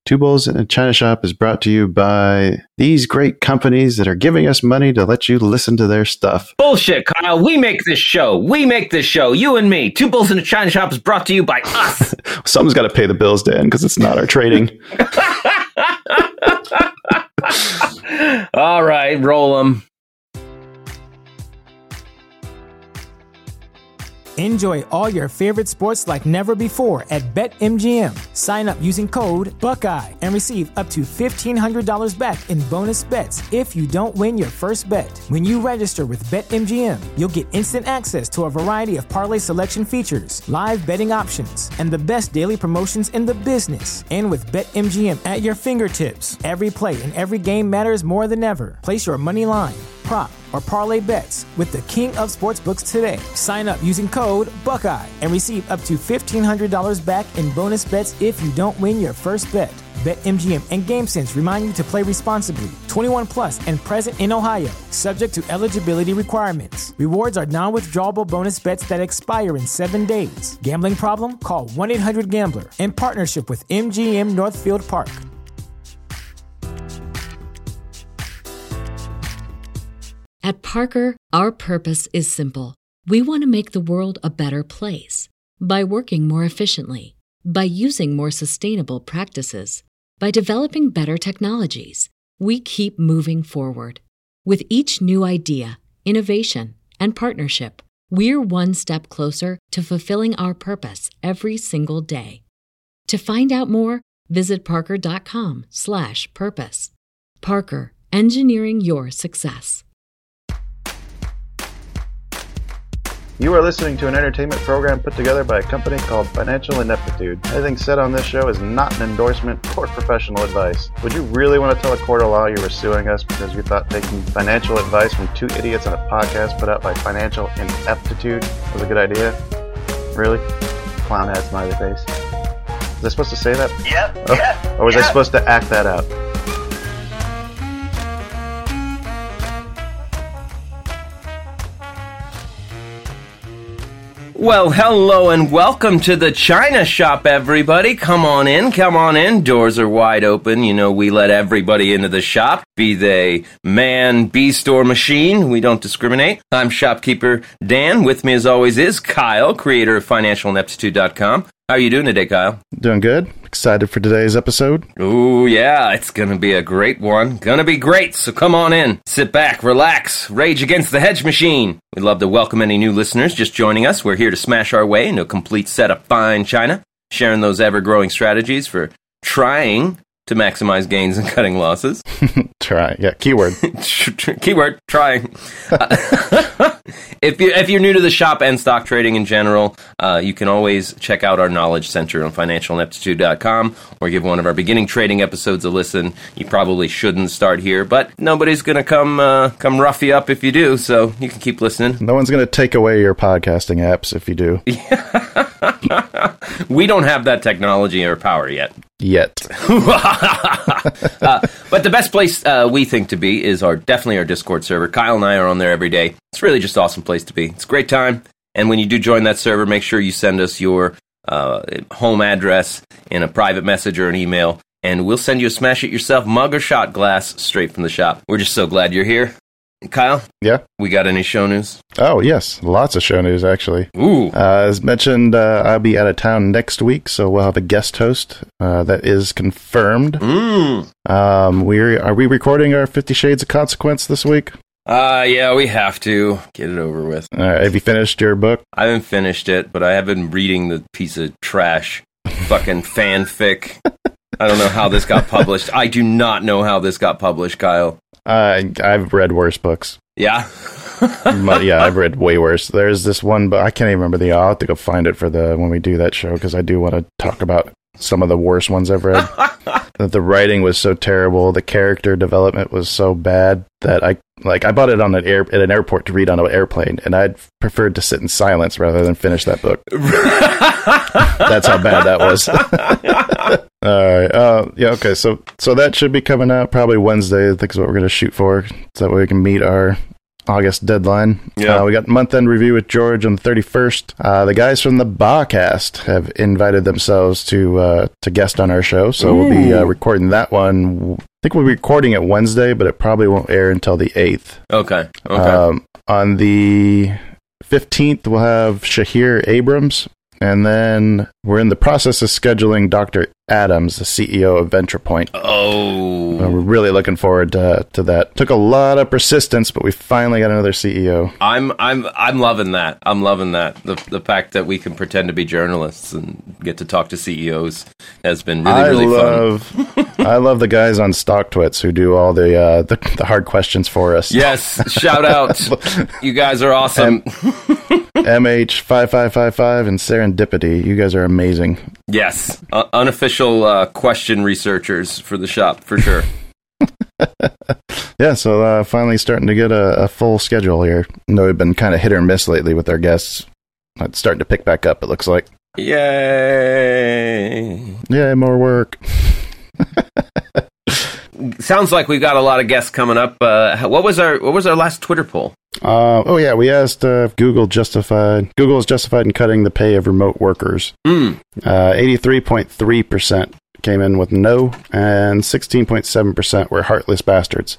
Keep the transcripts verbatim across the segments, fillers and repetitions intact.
Two Bulls in a China Shop is brought to you by these great companies that are giving us money to let you listen to their stuff. Bullshit, Kyle. We make this show. We make this show. You and me. Two Bulls in a China Shop is brought to you by us. Someone's got to pay the bills, Dan, because it's not our trading. All right, roll them. Enjoy all your favorite sports like never before at BetMGM. Sign up using code Buckeye and receive up to fifteen hundred dollars back in bonus bets if you don't win your first bet. When you register with BetMGM, you'll get instant access to a variety of parlay selection features, live betting options, and the best daily promotions in the business. And with BetMGM at your fingertips, every play and every game matters more than ever. Place your money line, prop, or parlay bets with the king of sportsbooks today. Sign up using code Buckeye and receive up to fifteen hundred dollars back in bonus bets if you don't win your first bet. BetMGM and GameSense remind you to play responsibly. twenty-one plus and present in Ohio, subject to eligibility requirements. Rewards are non-withdrawable bonus bets that expire in seven days. Gambling problem? Call one eight hundred gambler. In partnership with M G M Northfield Park. At Parker, our purpose is simple. We want to make the world a better place by working more efficiently, by using more sustainable practices, by developing better technologies. We keep moving forward. With each new idea, innovation, and partnership, we're one step closer to fulfilling our purpose every single day. To find out more, visit parker.com slash purpose. Parker, engineering your success. You are listening to an entertainment program put together by a company called Financial Ineptitude. Anything said on this show is not an endorsement or professional advice. Would you really want to tell a court of law you were suing us because you thought taking financial advice from two idiots on a podcast put out by Financial Ineptitude was a good idea? Really? Clown hat smiley face. Was I supposed to say that? Yep. Oh, Yep. or was yep. I supposed to act that out? Well, hello and welcome to the China Shop, everybody. Come on in, come on in. Doors are wide open. You know, we let everybody into the shop, be they man, beast, or machine. We don't discriminate. I'm shopkeeper Dan. With me, as always, is Kyle, creator of financial ineptitude dot com. How are you doing today, Kyle? Doing good. Excited for today's episode. Ooh, yeah, it's gonna be a great one. Gonna be great, so come on in. Sit back, relax, rage against the hedge machine. We'd love to welcome any new listeners just joining us. We're here to smash our way into a complete set of fine china, sharing those ever-growing strategies for trying to maximize gains and cutting losses. Try, yeah, keyword. Keyword, trying. Uh, if, you, if you're new to the shop and stock trading in general, uh, you can always check out our Knowledge Center on financial ineptitude dot com or give one of our beginning trading episodes a listen. You probably shouldn't start here, but nobody's going to come uh, come rough you up if you do, so you can keep listening. No one's going to take away your podcasting apps if you do. We don't have that technology or power yet. Yet. uh, but the best place uh, we think to be is our definitely our Discord server. Kyle and I are on there every day. It's really just an awesome place to be. It's a great time. And when you do join that server, make sure you send us your uh, home address in a private message or an email, and we'll send you a smash it yourself mug or shot glass straight from the shop. We're just so glad you're here. Kyle? Yeah? We got any show news? Oh, yes. Lots of show news, actually. Ooh. Uh, as mentioned, uh, I'll be out of town next week, so we'll have a guest host. Uh, that is confirmed. Mm. Um, we're, are we recording our Fifty Shades of Consequence this week? Uh, yeah, we have to. Get it over with. Uh, have you finished your book? I haven't finished it, but I have been reading the piece of trash. Fucking fanfic. I don't know how this got published. I do not know how this got published, Kyle. Uh, I've read worse books. Yeah? But yeah, I've read way worse. There's this one, but I can't even remember the. I'll have to go find it for the when we do that show because I do want to talk about some of the worst ones I've read. That the writing was so terrible, the character development was so bad that I like I bought it on an air at an airport to read on an airplane, and I'd preferred to sit in silence rather than finish that book. That's how bad that was. All right. Uh, yeah. Okay. So so that should be coming out probably Wednesday. I think is what we're going to shoot for, so that way we can meet our August deadline. Yeah. Uh, we got month-end review with George on the thirty-first. Uh, the guys from the Bacast have invited themselves to uh, to guest on our show, so Ooh. we'll be uh, recording that one. I think we'll be recording it Wednesday, but it probably won't air until the eighth. Okay. Okay. Um, on the fifteenth, we'll have Shahir Abrams, and then we're in the process of scheduling Doctor Adams, the C E O of VenturePoint. Oh. Uh, we're really looking forward to, to that. Took a lot of persistence, but we finally got another C E O. I'm I'm I'm loving that. I'm loving that. The the fact that we can pretend to be journalists and get to talk to C E Os has been really, I really love, fun. I love the guys on StockTwits who do all the, uh, the the hard questions for us. Yes, shout out. You guys are awesome. M H five five five five and Serendipity. You guys are amazing. Yes, uh, unofficial uh, question researchers for the shop, for sure. Yeah, so uh, finally starting to get a, a full schedule here. I know we've been kind of hit or miss lately with our guests. It's starting to pick back up, it looks like. Yay! Yeah, more work. Sounds like we've got a lot of guests coming up. Uh, what was our What was our last Twitter poll? Uh, oh yeah, we asked uh, if Google justified Google is justified in cutting the pay of remote workers. Mm. Uh, eighty-three point three percent came in with no, and sixteen point seven percent were heartless bastards.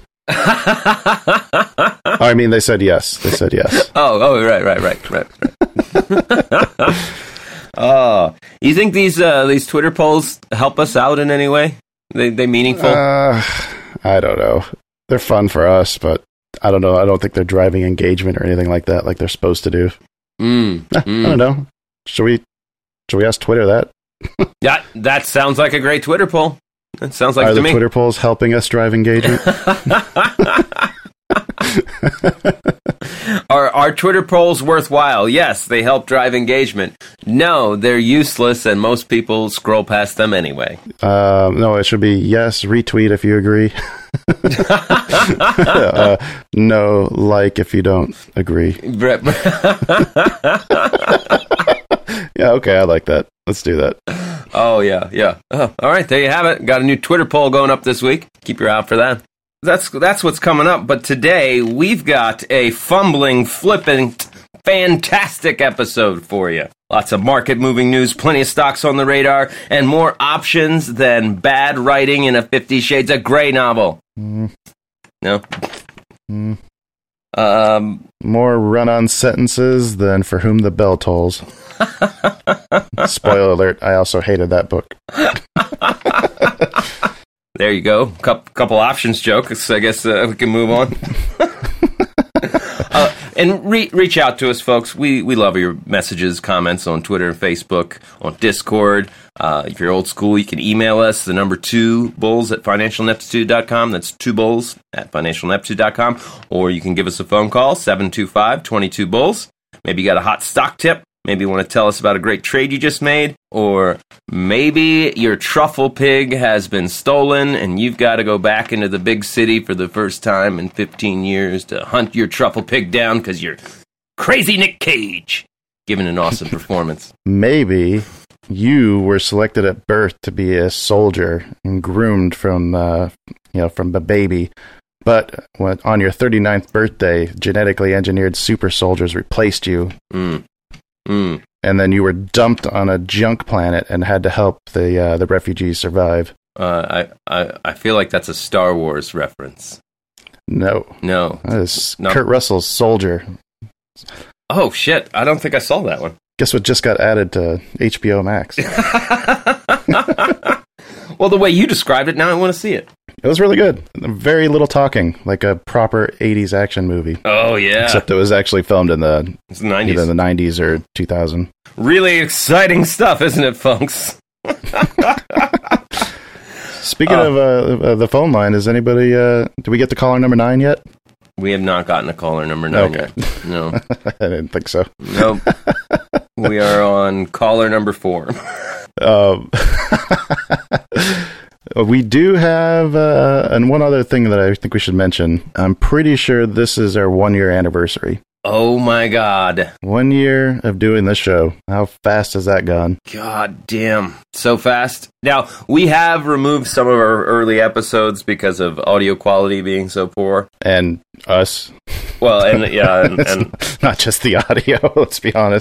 I mean, they said yes. They said yes. Oh, oh, right, right, right, right. right. Oh, you think these uh, these Twitter polls help us out in any way? They they meaningful? Uh, I don't know. They're fun for us, but I don't know. I don't think they're driving engagement or anything like that, like they're supposed to do. Mm, eh, mm. I don't know. Should we? Should we ask Twitter that? Yeah, that sounds like a great Twitter poll. That sounds like Are to the me. Twitter polls helping us drive engagement? Are are Twitter polls worthwhile? Yes, they help drive engagement. No, they're useless, and most people scroll past them anyway. Uh, no, it should be yes, retweet if you agree. uh, no, like if you don't agree. Yeah, okay, I like that. Let's do that. Oh, yeah, yeah. Oh, all right, there you have it. Got a new Twitter poll going up this week. Keep your eye out for that. That's that's what's coming up. But today, we've got a fumbling, flippant, fantastic episode for you. Lots of market-moving news, plenty of stocks on the radar, and more options than bad writing in a Fifty Shades of Grey novel. Mm. No? Mm. Um, more run-on sentences than For Whom the Bell Tolls. Spoiler alert, I also hated that book. There you go. Couple, couple options jokes. I guess uh, we can move on. uh, and re- reach out to us, folks. We we love your messages, comments on Twitter and Facebook, on Discord. Uh, if you're old school, you can email us, the number two bulls at financial ineptitude dot com. That's two bulls at financial ineptitude dot com. Or you can give us a phone call, seven two five, two two bulls. Maybe you got a hot stock tip. Maybe you want to tell us about a great trade you just made, or maybe your truffle pig has been stolen and you've got to go back into the big city for the first time in fifteen years to hunt your truffle pig down because you're crazy Nick Cage giving an awesome performance. Maybe you were selected at birth to be a soldier and groomed from, uh, you know, from the baby. But when, on your thirty-ninth birthday, genetically engineered super soldiers replaced you. Mm. Mm. And then you were dumped on a junk planet and had to help the uh, the refugees survive. Uh, I, I I feel like that's a Star Wars reference. No. No. That is no. Kurt Russell's Soldier. Oh, shit. I don't think I saw that one. Guess what just got added to H B O Max? Well, the way you described it, now I want to see it. It was really good. Very little talking, like a proper eighties action movie. Oh, yeah. Except it was actually filmed in the, it's the nineties. Either the nineties or two thousand. Really exciting stuff, isn't it, folks? Speaking uh, of uh, the phone line, is anybody, uh, did we get to caller number nine yet? We have not gotten a caller number nine okay. yet. No. I didn't think so. Nope. We are on caller number four. Um, we do have, uh, and one other thing that I think we should mention. I'm pretty sure this is our one-year anniversary. Oh, my God. One year of doing this show. How fast has that gone? God damn. So fast. Now, we have removed some of our early episodes because of audio quality being so poor. And us. Well, and yeah, and, and not just the audio. Let's be honest.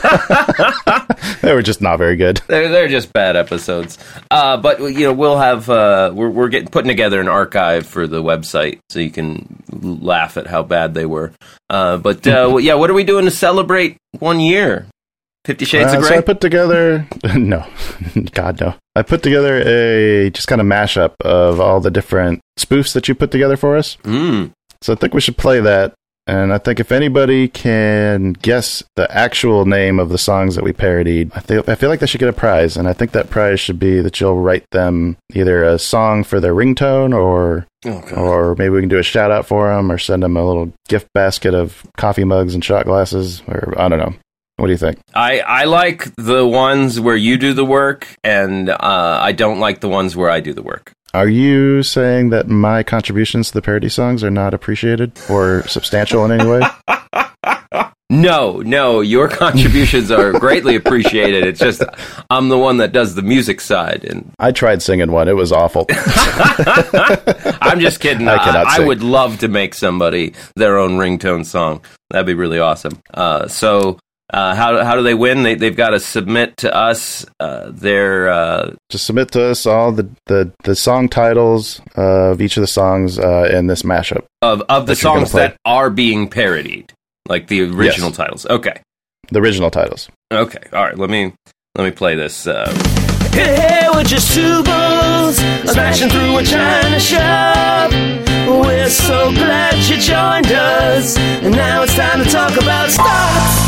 They were just not very good. They're they're just bad episodes. Uh, but you know, we'll have uh, we're we're getting putting together an archive for the website so you can laugh at how bad they were. Uh, but uh, yeah, what are we doing to celebrate one year? Fifty Shades uh, of Grey? So I put together, no, God no. I put together a just kind of mashup of all the different spoofs that you put together for us. Mm. So I think we should play that. And I think if anybody can guess the actual name of the songs that we parodied, I, think, I feel like they should get a prize. And I think that prize should be that you'll write them either a song for their ringtone or Oh, God. or maybe we can do a shout out for them or send them a little gift basket of coffee mugs and shot glasses. Or I don't know. What do you think? I, I like the ones where you do the work, and uh, I don't like the ones where I do the work. Are you saying that my contributions to the parody songs are not appreciated or substantial in any way? No, no, your contributions are greatly appreciated. It's just I'm the one that does the music side. And I tried singing one. It was awful. I'm just kidding. I cannot I, I sing. would love to make somebody their own ringtone song. That'd be really awesome. Uh, so... Uh, how how do they win? They they've got to submit to us uh, their uh, Just submit to us all the, the, the song titles of each of the songs uh, in this mashup. of of the that you're gonna songs play. that are being parodied, like the original Yes. titles. Okay, The original titles. okay, all right. Let me let me play this. Uh, Hey, hey, we're just two bulls smashing through a china shop. We're so glad you joined us, and now it's time to talk about stocks.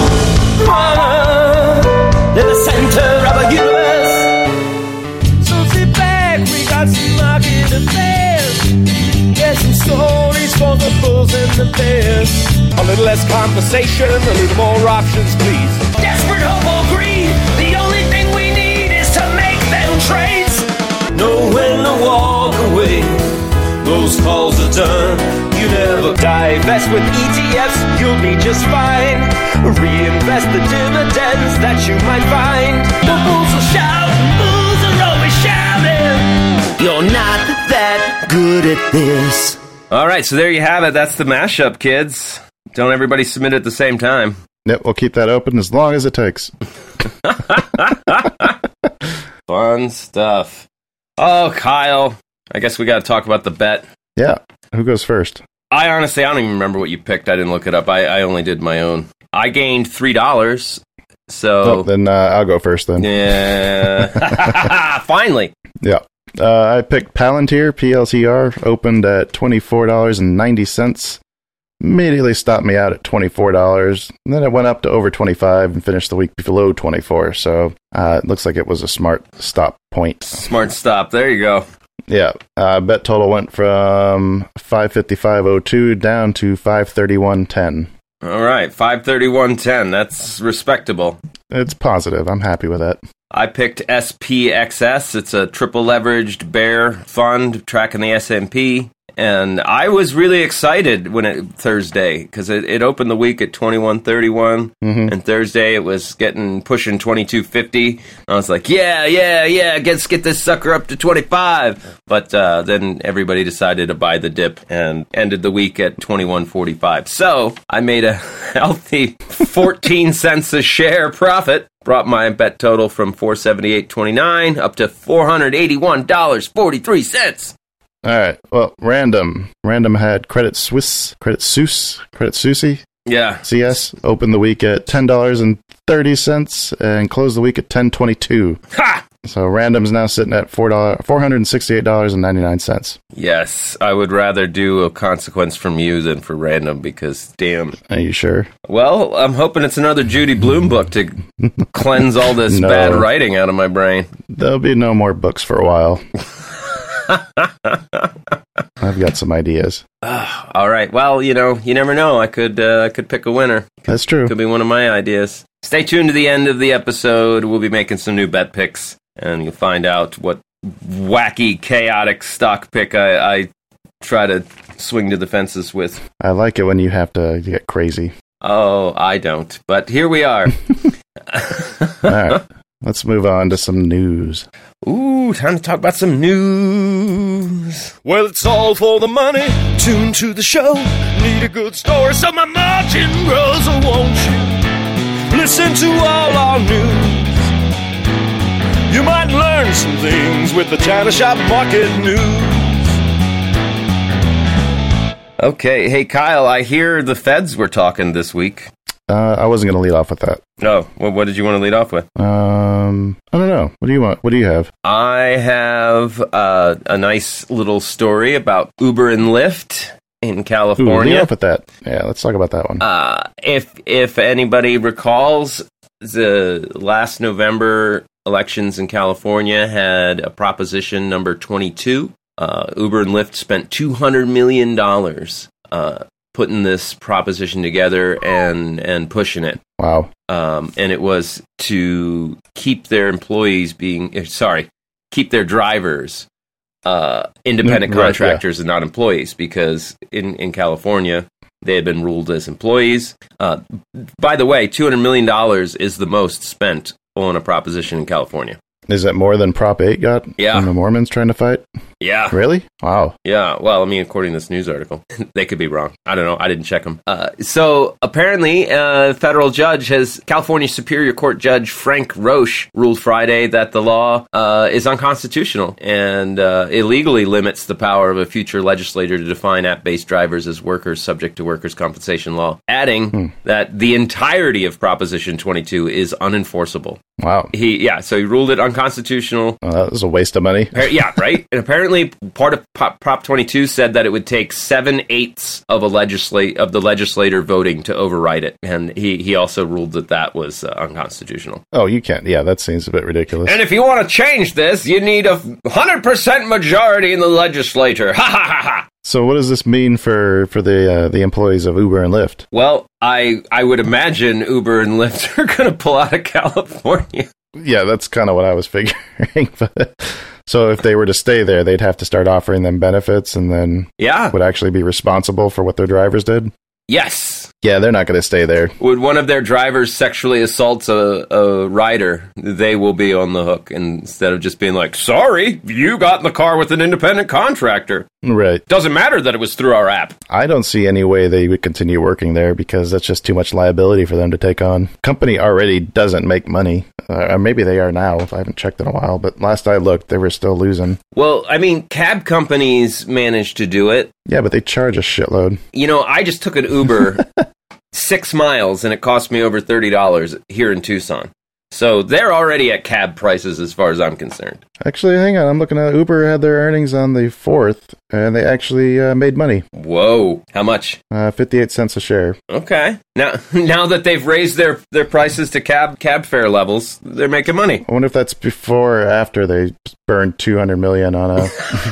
Mama, in the center of a universe. So sit back, we got some market affairs. Get some stories for the bulls and the bears. A little less conversation, a little more options, please. Desperate hope or greed, the only thing we need is to make them trades. Know when to walk away, those calls are done. You never divest with E T Fs, you'll be just fine. Reinvest the dividends that you might find. The bulls will shout, bulls are always shouting. You're not that good at this. all right, so there you have it. That's the mashup, kids. Don't everybody submit at the same time. Yep, we'll keep that open as long as it takes. Fun stuff. Oh, Kyle, I guess we got to talk about the bet. Yeah. Who goes first? I honestly, I don't even remember what you picked. I didn't look it up. I, I only did my own. I gained three dollars. So Oh, then uh, I'll go first then. yeah, finally. Yeah. Uh, I picked Palantir, P L T R, opened at twenty-four dollars and ninety cents. Immediately stopped me out at twenty-four dollars. And then it went up to over twenty-five dollars and finished the week below twenty-four. So uh, it looks like it was a smart stop point. Smart stop. There you go. Yeah. Uh, bet total went from five fifty-five oh two down to five thirty-one ten. All right, five thirty-one ten. That's respectable. It's positive. I'm happy with that. I picked S P X S. It's a triple leveraged bear fund tracking the S and P. And I was really excited when it Thursday because it, it opened the week at twenty-one thirty-one, Mhm. and Thursday it was getting pushing twenty-two fifty. I was like, yeah, yeah, yeah, let's get this sucker up to twenty-five. But uh, then everybody decided to buy the dip and ended the week at twenty-one forty-five. So I made a healthy fourteen cents a share profit. Brought my bet total from four seventy-eight twenty-nine up to four hundred eighty-one dollars and forty-three cents. All right. Well, random. Random had Credit Suisse, Credit Suisse, Credit Suisse, Yeah. C S, opened the week at ten dollars and thirty cents and closed the week at ten twenty-two. Ha! So random's now sitting at four dollars, four hundred sixty-eight dollars and ninety-nine cents. Yes, I would rather do a consequence from you than for random because, damn. Are you sure? Well, I'm hoping it's another Judy Blume book to cleanse all this No. bad writing out of my brain. There'll be no more books for a while. I've got some ideas. All right. Well, you know, you never know. I could, uh, I could pick a winner. That's true. Could be one of my ideas. Stay tuned to the end of the episode. We'll be making some new bet picks, and you'll find out what wacky, chaotic stock pick I, I try to swing to the fences with. I like it when you have to get crazy. Oh, I don't. But here we are. All right. Let's move on to some news. Ooh, time to talk about some news. Well, it's all for the money. tuned to the show. Need a good story so my margin grows, or won't you listen to all our news? You might learn some things with the China Shop Market News. Okay, hey Kyle, I hear the feds were talking this week. Uh, I wasn't going to lead off with that. No, well, what did you want to lead off with? Um, I don't know. What do you want? What do you have? I have uh, a nice little story about Uber and Lyft in Ooh, California. lead off with that. Yeah, let's talk about that one. Uh, if if anybody recalls, the last November elections in California had a proposition number twenty-two. Uh, Uber and Lyft spent two hundred million dollars uh, putting this proposition together and, and pushing it. Wow. Um, and it was to keep their employees being, uh, sorry, keep their drivers uh, independent Mm, right, contractors and not employees, because in, in California, they had been ruled as employees. Uh, by the way, two hundred million dollars is the most spent on a proposition in California. Is that more than Prop eight got? Yeah. When the Mormons trying to fight? Yeah. Really? Wow. Yeah, well, I mean, according to this news article, they could be wrong. I don't know. I didn't check them. Uh, so apparently, a federal judge has, California Superior Court Judge Frank Roche ruled Friday that the law uh, is unconstitutional and uh, illegally limits the power of a future legislator to define app-based drivers as workers subject to workers' compensation law, adding hmm. that the entirety of Proposition twenty-two is unenforceable. Wow. He, yeah, so he ruled it unconstitutional. Well, that was a waste of money. Yeah, right? And apparently part of Prop twenty-two said that it would take seven-eighths of a legislate of the legislator voting to override it. And he, he also ruled that that was uh, unconstitutional. Oh, you can't. Yeah, that seems a bit ridiculous. And if you want to change this, you need a one hundred percent majority in the legislature. Ha ha ha ha! So what does this mean for, for the uh, the employees of Uber and Lyft? Well, I I would imagine Uber and Lyft are going to pull out of California. Yeah, that's kind of what I was figuring. But, so if they were to stay there, they'd have to start offering them benefits and then yeah. would actually be responsible for what their drivers did? Yes. Yeah, they're not going to stay there. Would one of their drivers sexually assaults a, a rider, they will be on the hook instead of just being like, sorry, you got in the car with an independent contractor. Right. Doesn't matter that it was through our app. I don't see any way they would continue working there because that's just too much liability for them to take on. Company already doesn't make money. Uh, maybe they are now. I haven't checked in a while, but last I looked, they were still losing. Well, I mean, cab companies managed to do it. Yeah, but they charge a shitload. You know, I just took an Uber six miles and it cost me over thirty dollars here in Tucson. So they're already at cab prices as far as I'm concerned. Actually, hang on. I'm looking at Uber had their earnings on the fourth, and they actually uh, made money. Whoa. How much? Uh, fifty-eight cents a share. Okay. Now now that they've raised their, their prices to cab cab fare levels, they're making money. I wonder if that's before or after they burned two hundred million dollars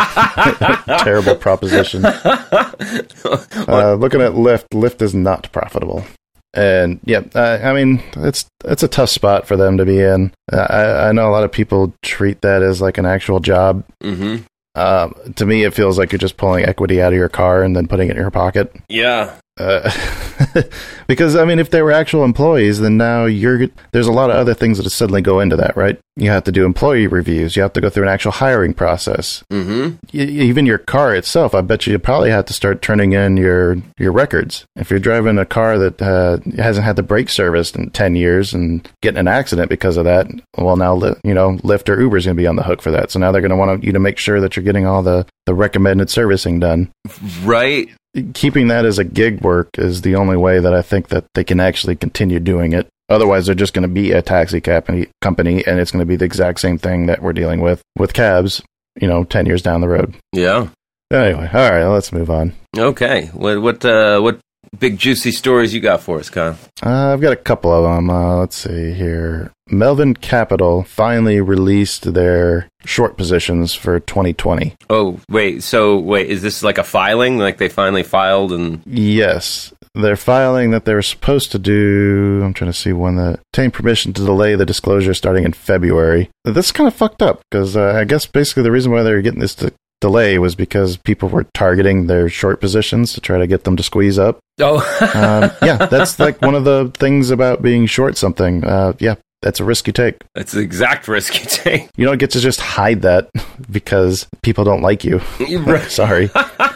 on a terrible proposition. Uh, looking at Lyft, Lyft is not profitable. And yeah, uh, I mean, it's it's a tough spot for them to be in. Uh, I, I know a lot of people treat that as like an actual job. Mm-hmm. Um, to me, it feels like you're just pulling equity out of your car and then putting it in your pocket. Yeah. Uh, because, I mean, if they were actual employees, then now you're there's a lot of other things that suddenly go into that, right? You have to do employee reviews. You have to go through an actual hiring process. Mm-hmm. Y- even your car itself, I bet you probably have to start turning in your, your records. If you're driving a car that uh, hasn't had the brake serviced in ten years and getting an accident because of that, well, now, you know, Lyft or Uber is going to be on the hook for that. So now they're going to want you to make sure that you're getting all the, the recommended servicing done. Right. Keeping that as a gig work is the only way that I think that they can actually continue doing it. Otherwise, they're just going to be a taxi company, company, and it's going to be the exact same thing that we're dealing with with cabs, you know, ten years down the road. Yeah. Anyway, all right, let's move on. Okay. What what uh, what big juicy stories you got for us, Kyle? Uh, I've got a couple of them. Uh, let's see here. Melvin Capital finally released their short positions for twenty twenty. Oh, wait. So, wait, is this like a filing? Like they finally filed and... Yes. They're filing that they were supposed to do, I'm trying to see when the, obtain permission to delay the disclosure starting in February. This is kind of fucked up because uh, I guess basically the reason why they were getting this to delay was because people were targeting their short positions to try to get them to squeeze up. Oh. um, yeah, that's like one of the things about being short something. Uh, yeah, that's a risk you take. That's the exact risk you take. You don't get to just hide that because people don't like you. Right. Sorry.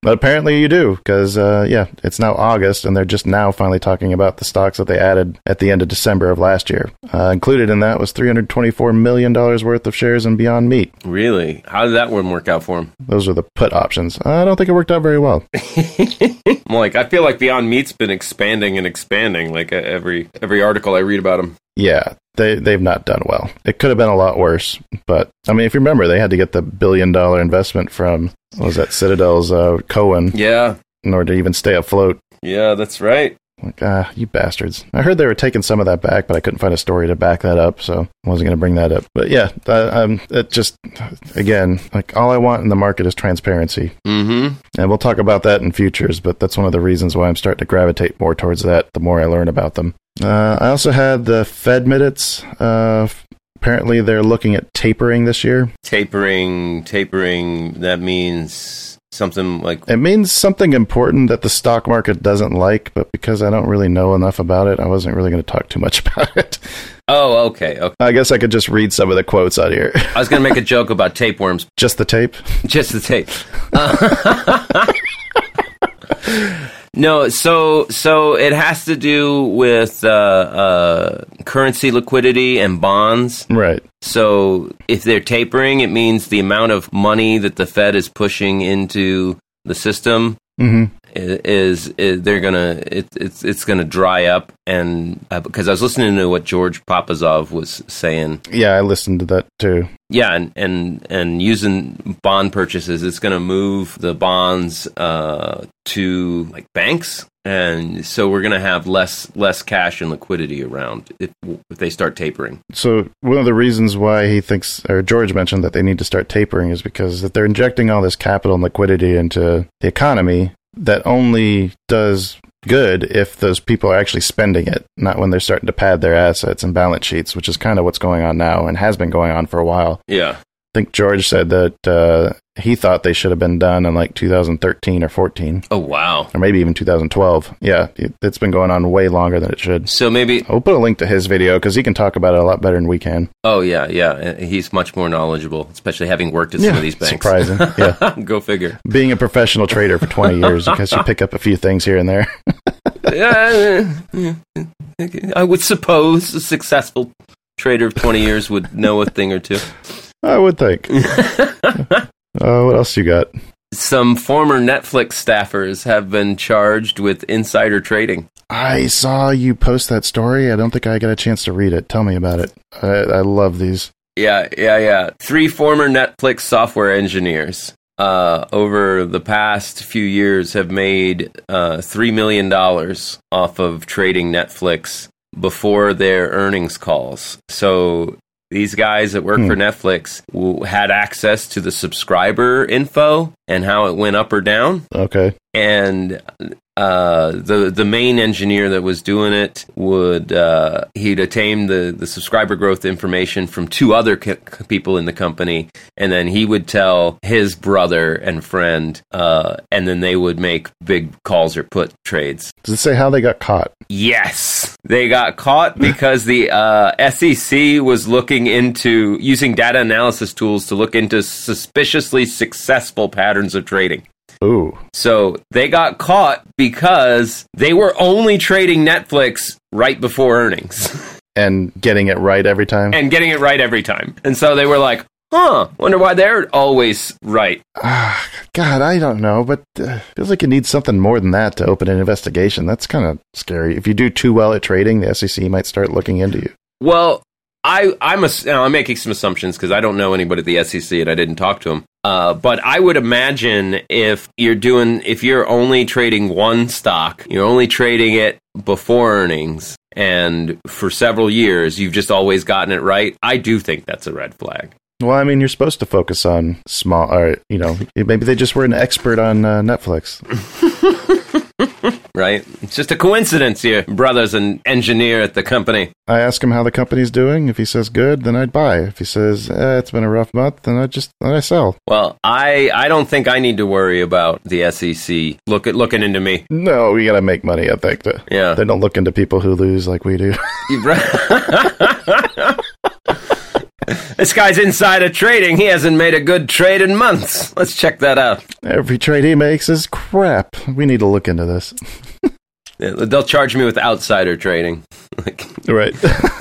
But apparently you do, because, uh, yeah, it's now August, and they're just now finally talking about the stocks that they added at the end of December of last year. Uh, included in that was three hundred twenty-four million dollars worth of shares in Beyond Meat. Really? How did that one work out for him? Those are the put options. I don't think it worked out very well. I'm like, I feel like Beyond Meat's been expanding and expanding, like uh, every every article I read about them. Yeah, they, they've not done well. It could have been a lot worse, but, I mean, if you remember, they had to get the billion-dollar investment from, what was that, Citadel's uh, Cohen, Yeah, in order to even stay afloat. yeah, that's right. Like, ah, you bastards. I heard they were taking some of that back, but I couldn't find a story to back that up, so I wasn't going to bring that up. But yeah, that, um, it just, again, like, all I want in the market is transparency. Mm-hmm. And we'll talk about that in futures, but that's one of the reasons why I'm starting to gravitate more towards that the more I learn about them. Uh, I also had the Fed minutes. Uh, apparently they're looking at tapering this year. Tapering, tapering, that means something like... It means something important that the stock market doesn't like, but because I don't really know enough about it, I wasn't really going to talk too much about it. Oh, okay, okay. I guess I could just read some of the quotes out here. I was going to make a joke about tapeworms. Just the tape? Just the tape. Uh, no, so so it has to do with uh, uh, currency liquidity and bonds. Right. So if they're tapering, it means the amount of money that the Fed is pushing into the system Mm-hmm. is, is they're gonna it, it's it's gonna dry up, and uh, because I was listening to what George Papazov was saying. Yeah, I listened to that too. Yeah, and and, and using bond purchases, it's going to move the bonds uh, to like banks, and so we're going to have less less cash and liquidity around if, if they start tapering. So one of the reasons why he thinks, or George mentioned that they need to start tapering, is because if they're injecting all this capital and liquidity into the economy, that only does good if those people are actually spending it, not when they're starting to pad their assets and balance sheets, which is kind of what's going on now and has been going on for a while. Yeah. I think George said that uh, he thought they should have been done in like two thousand thirteen or fourteen. Oh, wow. Or maybe even two thousand twelve. Yeah, it, it's been going on way longer than it should. So maybe... I'll put a link to his video because he can talk about it a lot better than we can. Oh, yeah, yeah. He's much more knowledgeable, especially having worked at yeah, some of these banks. Surprising, yeah. Go figure. Being a professional trader for twenty years, I guess you pick up a few things here and there. Yeah, I would suppose a successful trader of twenty years would know a thing or two. I would think. uh, what else you got? Some former Netflix staffers have been charged with insider trading. I saw you post that story. I don't think I got a chance to read it. Tell me about it. I, I love these. Yeah, yeah, yeah. Three former Netflix software engineers uh, over the past few years have made uh, three million dollars off of trading Netflix before their earnings calls. So these guys that work hmm. for Netflix w- had access to the subscriber info and how it went up or down. Okay. And uh, the the main engineer that was doing it would uh, he'd obtain the, the subscriber growth information from two other co- people in the company, and then he would tell his brother and friend, uh, and then they would make big calls or put trades. Does it say how they got caught? Yes, they got caught because the uh, S E C was looking into using data analysis tools to look into suspiciously successful patterns of trading. Ooh. So they got caught because they were only trading Netflix right before earnings. And getting it right every time? And getting it right every time. And so they were like, huh, wonder why they're always right. Ah, God, I don't know, but uh, feels like you need something more than that to open an investigation. That's kind of scary. If you do too well at trading, the S E C might start looking into you. Well, I, I'm, a, you know, I'm making some assumptions because I don't know anybody at the S E C and I didn't talk to them. Uh, but I would imagine if you're doing, if you're only trading one stock, you're only trading it before earnings, and for several years you've just always gotten it right, I do think that's a red flag. Well, I mean, you're supposed to focus on small, or, you know, maybe they just were an expert on uh, Netflix. Right? It's just a coincidence your brother's an engineer at the company. I ask him how the company's doing. If he says good, then I'd buy. If he says eh, it's been a rough month, then I just then I sell. Well, I, I don't think I need to worry about the S E C look at looking into me. No, we gotta make money, I think. To, yeah. They don't look into people who lose like we do. This guy's insider trading. He hasn't made a good trade in months. Let's check that out. Every trade he makes is crap. We need to look into this. Yeah, they'll charge me with outsider trading. Like, right.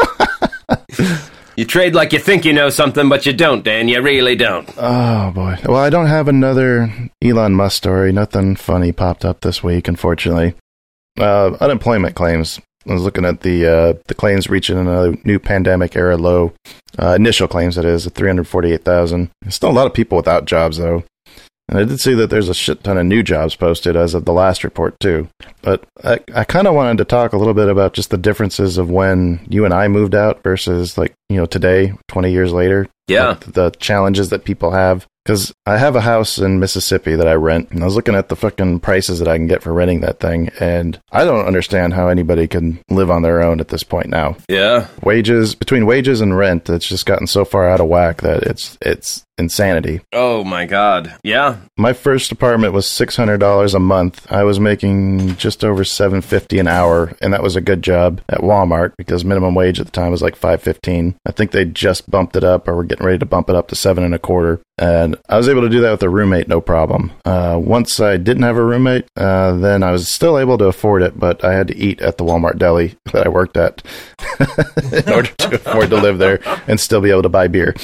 You trade like you think you know something, but you don't, Dan. You really don't. Oh, boy. Well, I don't have another Elon Musk story. Nothing funny popped up this week, unfortunately. Uh, unemployment claims. I was looking at the uh, the claims reaching a new pandemic era low. Uh, initial claims, that is, at three hundred forty-eight thousand. There's still a lot of people without jobs, though. And I did see that there's a shit ton of new jobs posted as of the last report, too. But I, I kind of wanted to talk a little bit about just the differences of when you and I moved out versus, like, you know, today, twenty years later. Yeah. Like the challenges that people have. Because I have a house in Mississippi that I rent, and I was looking at the fucking prices that I can get for renting that thing, and I don't understand how anybody can live on their own at this point now. Yeah. Wages, between wages and rent, it's just gotten so far out of whack that it's it's insanity. Oh, my God. Yeah. My first apartment was six hundred dollars a month. I was making just over seven hundred fifty dollars an hour, and that was a good job at Walmart because minimum wage at the time was like five fifteen. I think they just bumped it up, or were getting ready to bump it up to seven and a quarter. And I was able to do that with a roommate, no problem. Uh, once I didn't have a roommate, uh, then I was still able to afford it, but I had to eat at the Walmart deli that I worked at in order to afford to live there and still be able to buy beer.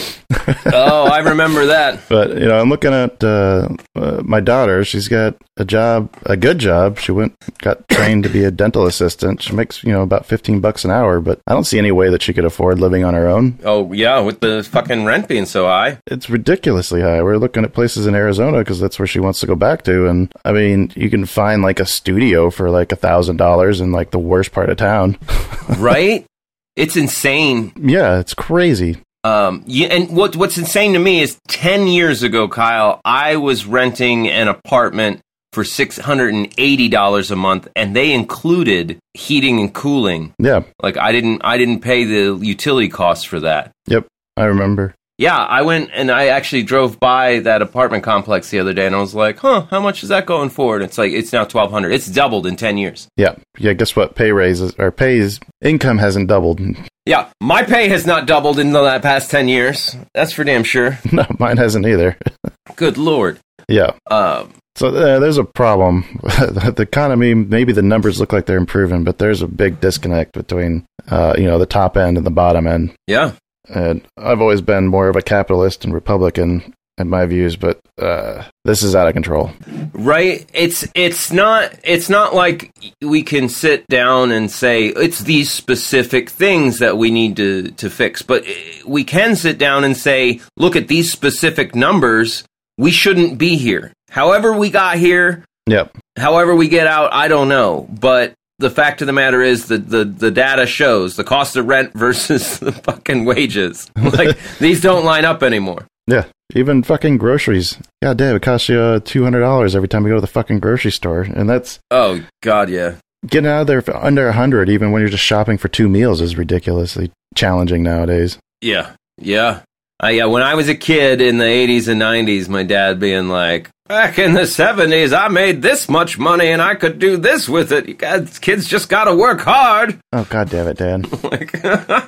Oh, I remember that. But, you know, I'm looking at uh, uh, my daughter. She's got a job, a good job. She went, got trained to be a dental assistant. She makes, you know, about fifteen bucks an hour, but I don't see any way that she could afford living on her own. Oh, yeah, with the fucking rent being so high. It's ridiculous. High. We're looking at places in Arizona because that's where she wants to go back to. And I mean, you can find like a studio for like a thousand dollars in like the worst part of town. Right? It's insane. Yeah, it's crazy. Um, yeah, and what what's insane to me is ten years ago, Kyle, I was renting an apartment for six hundred eighty dollars a month, and they included heating and cooling. Yeah. Like I didn't I didn't pay the utility costs for that. Yep, I remember. Yeah, I went and I actually drove by that apartment complex the other day, and I was like, huh, how much is that going for? And it's like, it's now twelve hundred dollars. It's doubled in ten years. Yeah. Yeah, guess what? Pay raises, or pays, income hasn't doubled. Yeah, my pay has not doubled in the past ten years. That's for damn sure. No, mine hasn't either. Good Lord. Yeah. Um, so uh, there's a problem. The economy, maybe the numbers look like they're improving, but there's a big disconnect between, uh, you know, the top end and the bottom end. Yeah. And I've always been more of a capitalist and Republican in my views, but uh, this is out of control. Right? It's it's not it's not like we can sit down and say it's these specific things that we need to, to fix, but we can sit down and say, look at these specific numbers. We shouldn't be here. However we got here, yep. However we get out, I don't know, but the fact of the matter is that the, the data shows the cost of rent versus the fucking wages. Like, these don't line up anymore. Yeah, even fucking groceries. God damn, it costs you uh, two hundred dollars every time you go to the fucking grocery store. And that's... Oh, God, yeah. Getting out of there for under one hundred, even when you're just shopping for two meals, is ridiculously challenging nowadays. Yeah, yeah. Uh, yeah, when I was a kid in the eighties and nineties, my dad being like, back in the seventies, I made this much money and I could do this with it. You guys, kids just got to work hard. Oh, God damn it, Dan. Like,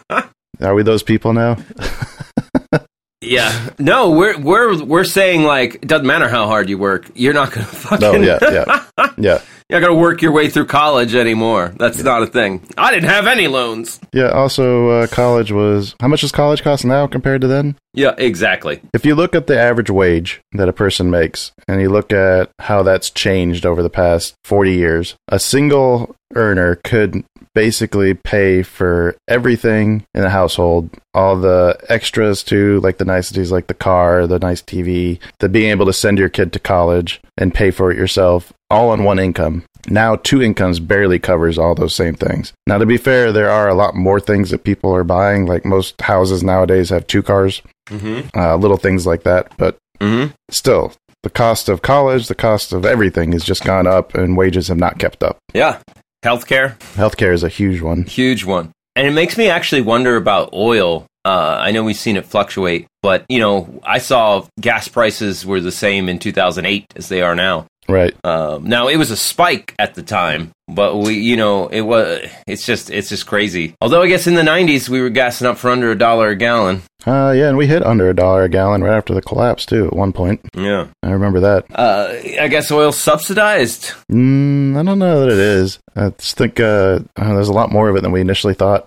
are we those people now? Yeah. No, we're we're we're saying, like, it doesn't matter how hard you work. You're not going to fucking... No, yeah, yeah, yeah. You're not going to work your way through college anymore. That's yeah. not a thing. I didn't have any loans. Yeah, also, uh, college was... How much does college cost now compared to then? Yeah, exactly. If you look at the average wage that a person makes, and you look at how that's changed over the past forty years, a single earner could basically pay for everything in the household, all the extras too, like the niceties like the car, the nice T V, the being able to send your kid to college and pay for it yourself, all on one income. Now two incomes barely covers all those same things. Now, to be fair, there are a lot more things that people are buying, like most houses nowadays have two cars, mm-hmm. uh, little things like that, but mm-hmm. still, the cost of college, the cost of everything has just gone up and wages have not kept up. Yeah. Healthcare. Healthcare is a huge one. Huge one. And it makes me actually wonder about oil. Uh, I know we've seen it fluctuate, but, you know, I saw gas prices were the same in two thousand eight as they are now. Right. Um, now it was a spike at the time, but we, you know, it was. It's just, it's just crazy. Although I guess in the nineties we were gassing up for under a dollar a gallon. Uh, yeah, and we hit under a dollar a gallon right after the collapse too. At one point. Yeah, I remember that. Uh, I guess oil's subsidized. Mm, I don't know that it is. I just think uh, uh, there's a lot more of it than we initially thought.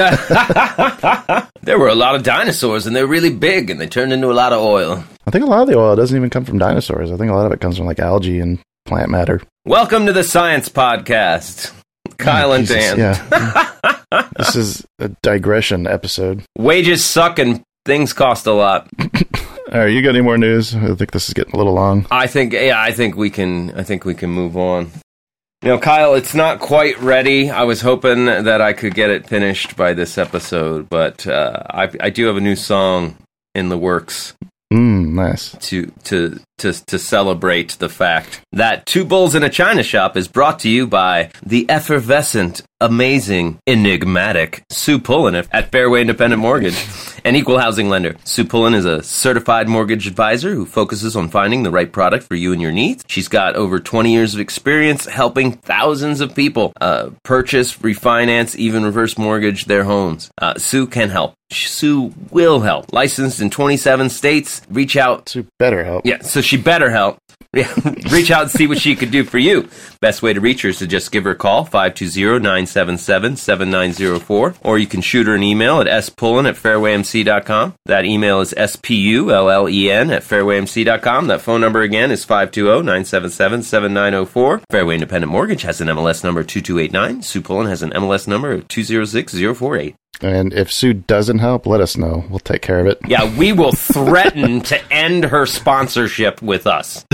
There were a lot of dinosaurs, and they're really big, and they turned into a lot of oil. I think a lot of the oil doesn't even come from dinosaurs. I think a lot of it comes from like algae and plant matter. Welcome to the Science Podcast, Kyle oh, and Jesus, Dan. Yeah. This is a digression episode. Wages suck and things cost a lot. All right, you got any more news? I think this is getting a little long. I think, yeah, I think we can. I think we can move on. You know, Kyle, it's not quite ready. I was hoping that I could get it finished by this episode, but uh, I, I do have a new song in the works. Mm, nice. To, to to to celebrate the fact that Two Bulls in a China Shop is brought to you by the effervescent, amazing, enigmatic Sue Pullen at Fairway Independent Mortgage, an equal housing lender. Sue Pullen is a certified mortgage advisor who focuses on finding the right product for you and your needs. She's got over twenty years of experience helping thousands of people uh, purchase, refinance, even reverse mortgage their homes. Uh, Sue can help. Sue will help. Licensed in twenty-seven states. Reach out. Sue better help. Yeah, so she better help. Yeah, reach out and see what she could do for you. Best way to reach her is to just give her a call, five two zero, nine seven seven, seven nine zero four, or you can shoot her an email at s pullen at fairway m c dot com. That email is S P U L L E N at fairway m c dot com. That phone number again is five two zero, nine seven seven, seven nine zero four. Fairway Independent Mortgage has an M L S number two two eight nine. Sue Pullen has an M L S number of two zero six zero four eight. And if Sue doesn't help, let us know. We'll take care of it. Yeah, we will threaten to end her sponsorship with us.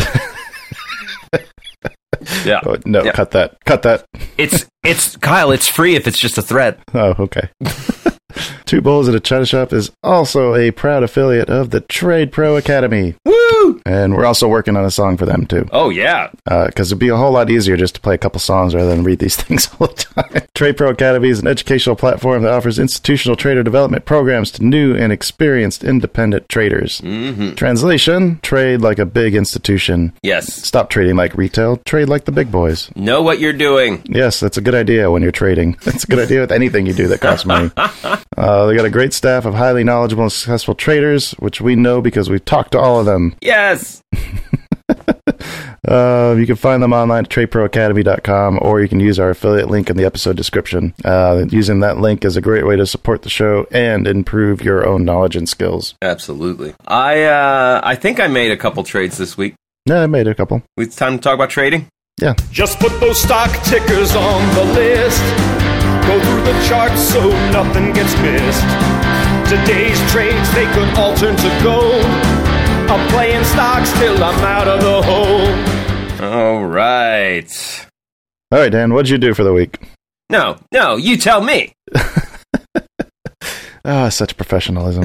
Yeah. Oh, no, yeah. cut that. Cut that. It's, it's, Kyle, it's free if it's just a threat. Oh, okay. Two Bulls at a China Shop is also a proud affiliate of the Trade Pro Academy. Woo! And we're also working on a song for them, too. Oh, yeah. Because uh, it'd be a whole lot easier just to play a couple songs rather than read these things all the time. Trade Pro Academy is an educational platform that offers institutional trader development programs to new and experienced independent traders. Mm-hmm. Translation, trade like a big institution. Yes. Stop trading like retail. Trade like the big boys. Know what you're doing. Yes, that's a good idea when you're trading. That's a good idea with anything you do that costs money. Uh, they got a great staff of highly knowledgeable and successful traders, which we know because we've talked to all of them. Yes! uh, you can find them online at trade pro academy dot com, or you can use our affiliate link in the episode description. Uh, using that link is a great way to support the show and improve your own knowledge and skills. Absolutely. I uh, I think I made a couple trades this week. Yeah, I made a couple. It's time to talk about trading? Yeah. Just put those stock tickers on the list. Go through the charts so nothing gets missed. Today's trades, they could all turn to gold. I'm playing stocks till I'm out of the hole. All right. All right, Dan, what'd you do for the week? No, no, you tell me. Ah, oh, such professionalism.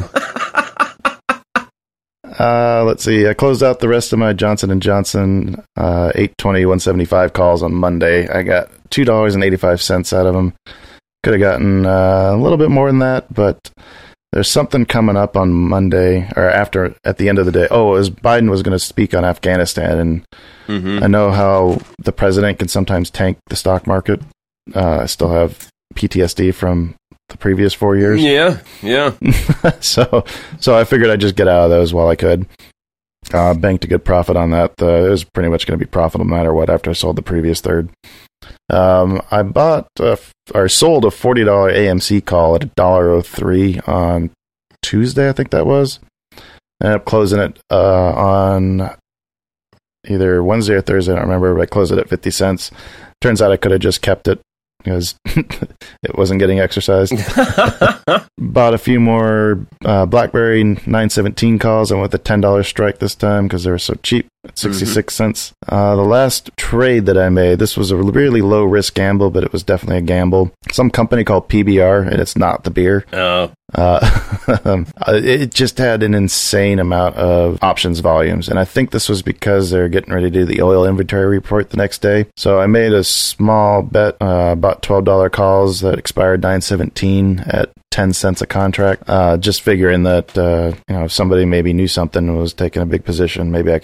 uh, let's see. I closed out the rest of my Johnson and Johnson uh, eight twenty, one seventy-five calls on Monday. I got two dollars and eighty-five cents out of them. Could have gotten uh, a little bit more than that, but there's something coming up on Monday or after at the end of the day. Oh, it was Biden was going to speak on Afghanistan, and mm-hmm. I know how the president can sometimes tank the stock market. Uh, I still have P T S D from the previous four years. Yeah, yeah. so, so I figured I'd just get out of those while I could. Uh, banked a good profit on that. Uh, it was pretty much going to be profitable no matter what after I sold the previous third. Um, I bought uh, or sold a forty dollars A M C call at one dollar oh three on Tuesday, I think that was. I ended up closing it uh, on either Wednesday or Thursday, I don't remember, but I closed it at fifty cents. Turns out I could have just kept it because it wasn't getting exercised. Bought a few more uh, BlackBerry nine seventeen calls. I went with a ten dollars strike this time because they were so cheap at sixty-six mm-hmm. cents. Uh, the last trade that I made, this was a really low risk gamble, but it was definitely a gamble. Some company called P B R, and it's not the beer. Oh. Uh, it just had an insane amount of options volumes, and I think this was because they're getting ready to do the oil inventory report the next day. So I made a small bet, uh, about twelve dollars calls that expired nine seventeen at ten cents a contract, uh, just figuring that, uh, you know, if somebody maybe knew something and was taking a big position, maybe I can jump in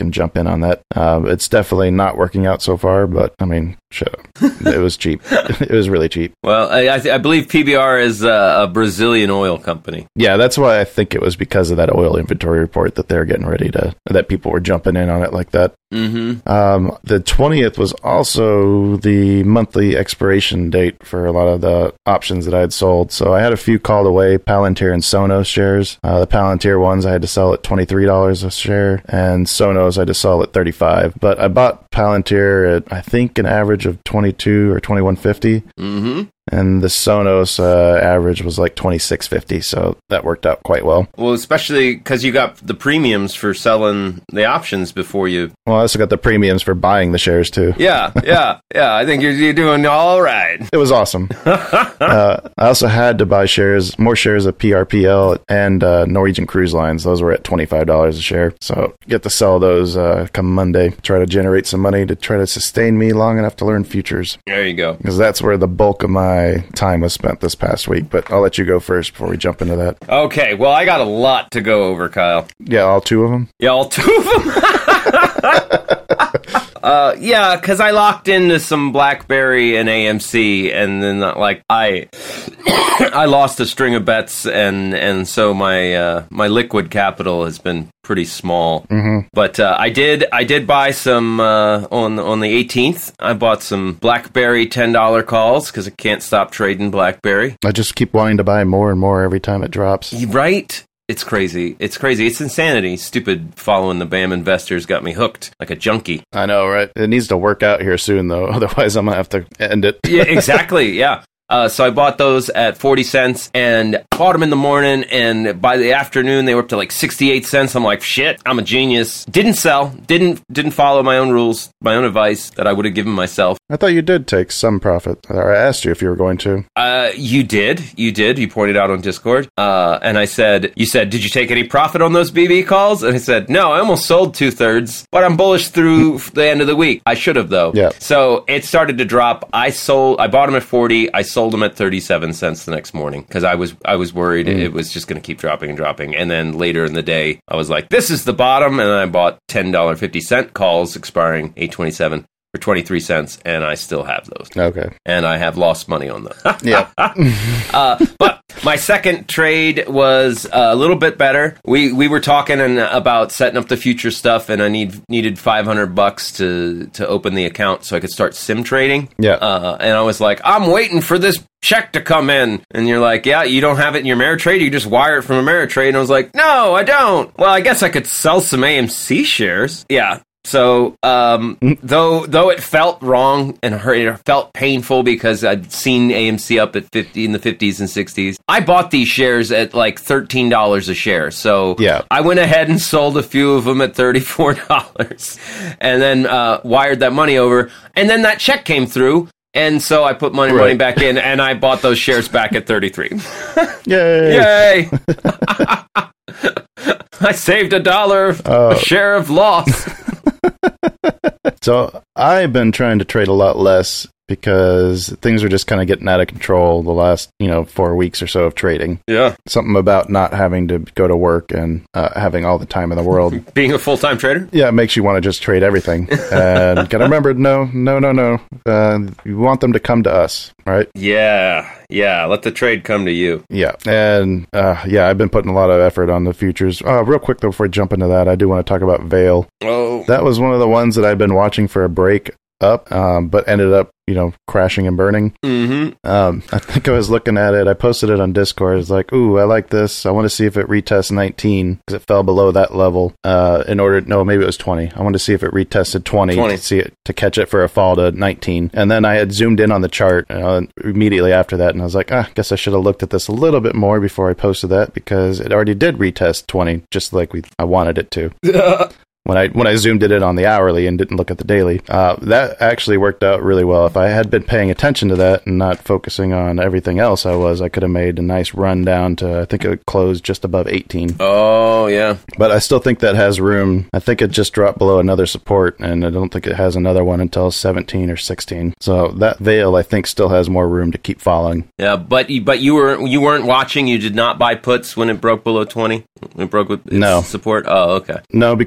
on that. Uh, it's definitely not working out so far, but I mean, shut up. It was cheap. It was really cheap. Well, I, I, th- I believe P B R is a, a Brazilian oil company. Yeah, that's why I think it was because of that oil inventory report that they're getting ready to, that people were jumping in on it like that. Mm-hmm. Um, the twentieth was also the monthly expiration date for a lot of the options that I had sold. So I had a few called away, Palantir and Sonos shares. Uh, the Palantir ones I had to sell at twenty-three dollars a share, and Sonos I had to sell at thirty-five dollars. But I bought Palantir at, I think, an average of twenty-two or twenty-one fifty. Mm-hmm. And the Sonos uh, average was like twenty-six fifty, so that worked out quite well. Well, especially because you got the premiums for selling the options before you... Well, I also got the premiums for buying the shares, too. Yeah, yeah, yeah. I think you're, you're doing all right. It was awesome. uh, I also had to buy shares, more shares of P R P L and uh, Norwegian Cruise Lines. Those were at twenty-five dollars a share, so get to sell those uh, come Monday. Try to generate some money to try to sustain me long enough to learn futures. There you go. Because that's where the bulk of my time was spent this past week, but I'll let you go first before we jump into that. Okay, well, I got a lot to go over, Kyle. Yeah, all two of them? Yeah, all two of them. uh, yeah, because I locked into some BlackBerry and A M C, and then, uh, like, I I lost a string of bets, and, and so my uh, my liquid capital has been pretty small. Mm-hmm. But uh, I did I did buy some uh, on on the eighteenth. I bought some BlackBerry ten dollar calls because I can't stop trading BlackBerry. I just keep wanting to buy more and more every time it drops. Right? It's crazy. It's crazy. It's insanity. Stupid following the B A M investors got me hooked like a junkie. I know, right? It needs to work out here soon, though. Otherwise, I'm going to have to end it. Yeah, exactly. Yeah. Uh, so I bought those at forty cents and bought them in the morning, and by the afternoon they were up to like sixty-eight cents. I'm like, shit, I'm a genius. Didn't sell. Didn't didn't follow my own rules, my own advice that I would have given myself. I thought you did take some profit. Or I asked you if you were going to. Uh, you did. You did. You pointed out on Discord. Uh, and I said, you said, did you take any profit on those B B calls? And I said, no, I almost sold two thirds, but I'm bullish through the end of the week. I should have, though. Yeah. So it started to drop. I sold, I bought them at forty. I sold them at thirty-seven cents the next morning because I was, I was worried mm. it was just going to keep dropping and dropping. And then later in the day, I was like, this is the bottom. And I bought ten dollars and fifty cents calls expiring eight twenty-seven. For twenty-three cents, and I still have those. Okay. And I have lost money on them. Yeah. uh, but my second trade was a little bit better. We we were talking and about setting up the future stuff, and I need needed five hundred bucks to, to open the account so I could start sim trading. Yeah. Uh, and I was like, I'm waiting for this check to come in. And you're like, yeah, you don't have it in your Ameritrade? You just wire it from Ameritrade. And I was like, no, I don't. Well, I guess I could sell some A M C shares. Yeah. So, um, though though it felt wrong and hurt, it felt painful because I'd seen A M C up at fifty in the fifties and sixties. I bought these shares at like thirteen dollars a share. So yeah. I went ahead and sold a few of them at thirty-four dollars and then uh, wired that money over. And then that check came through. And so I put money, right. money back in, and I bought those shares back at thirty-three. Yay! Yay! I saved a dollar, uh, a share of loss. So I've been trying to trade a lot less because things are just kind of getting out of control the last, you know, four weeks or so of trading. Yeah. Something about not having to go to work and uh, having all the time in the world. Being a full-time trader? Yeah, it makes you want to just trade everything. And gotta remember, no, no, no, no. Uh, you want them to come to us, right? Yeah, yeah. Let the trade come to you. Yeah. And, uh, yeah, I've been putting a lot of effort on the futures. Uh, real quick, though, before I jump into that, I do want to talk about Vail. Oh. That was one of the ones that I've been watching for a break up, um, but ended up, you know, crashing and burning. Mm-hmm. Um, I think I was looking at it. I posted it on Discord. It's like, ooh, I like this. I want to see if it retests nineteen because it fell below that level. Uh, in order, no, maybe it was twenty. I wanted to see if it retested twenty, twenty. to see it to catch it for a fall to nineteen. And then I had zoomed in on the chart uh, immediately after that, and I was like, ah, I guess I should have looked at this a little bit more before I posted that because it already did retest twenty, just like we I wanted it to. When I when I zoomed it in on the hourly and didn't look at the daily, uh, that actually worked out really well. If I had been paying attention to that and not focusing on everything else I was, I could have made a nice run down to, I think it closed just above eighteen. Oh, yeah. But I still think that has room. I think it just dropped below another support, and I don't think it has another one until seventeen or sixteen. So that Vail, I think, still has more room to keep following. Yeah, but but you were you weren't watching. You did not buy puts when it broke below twenty. It broke with its no support. Oh, okay. No, because I was going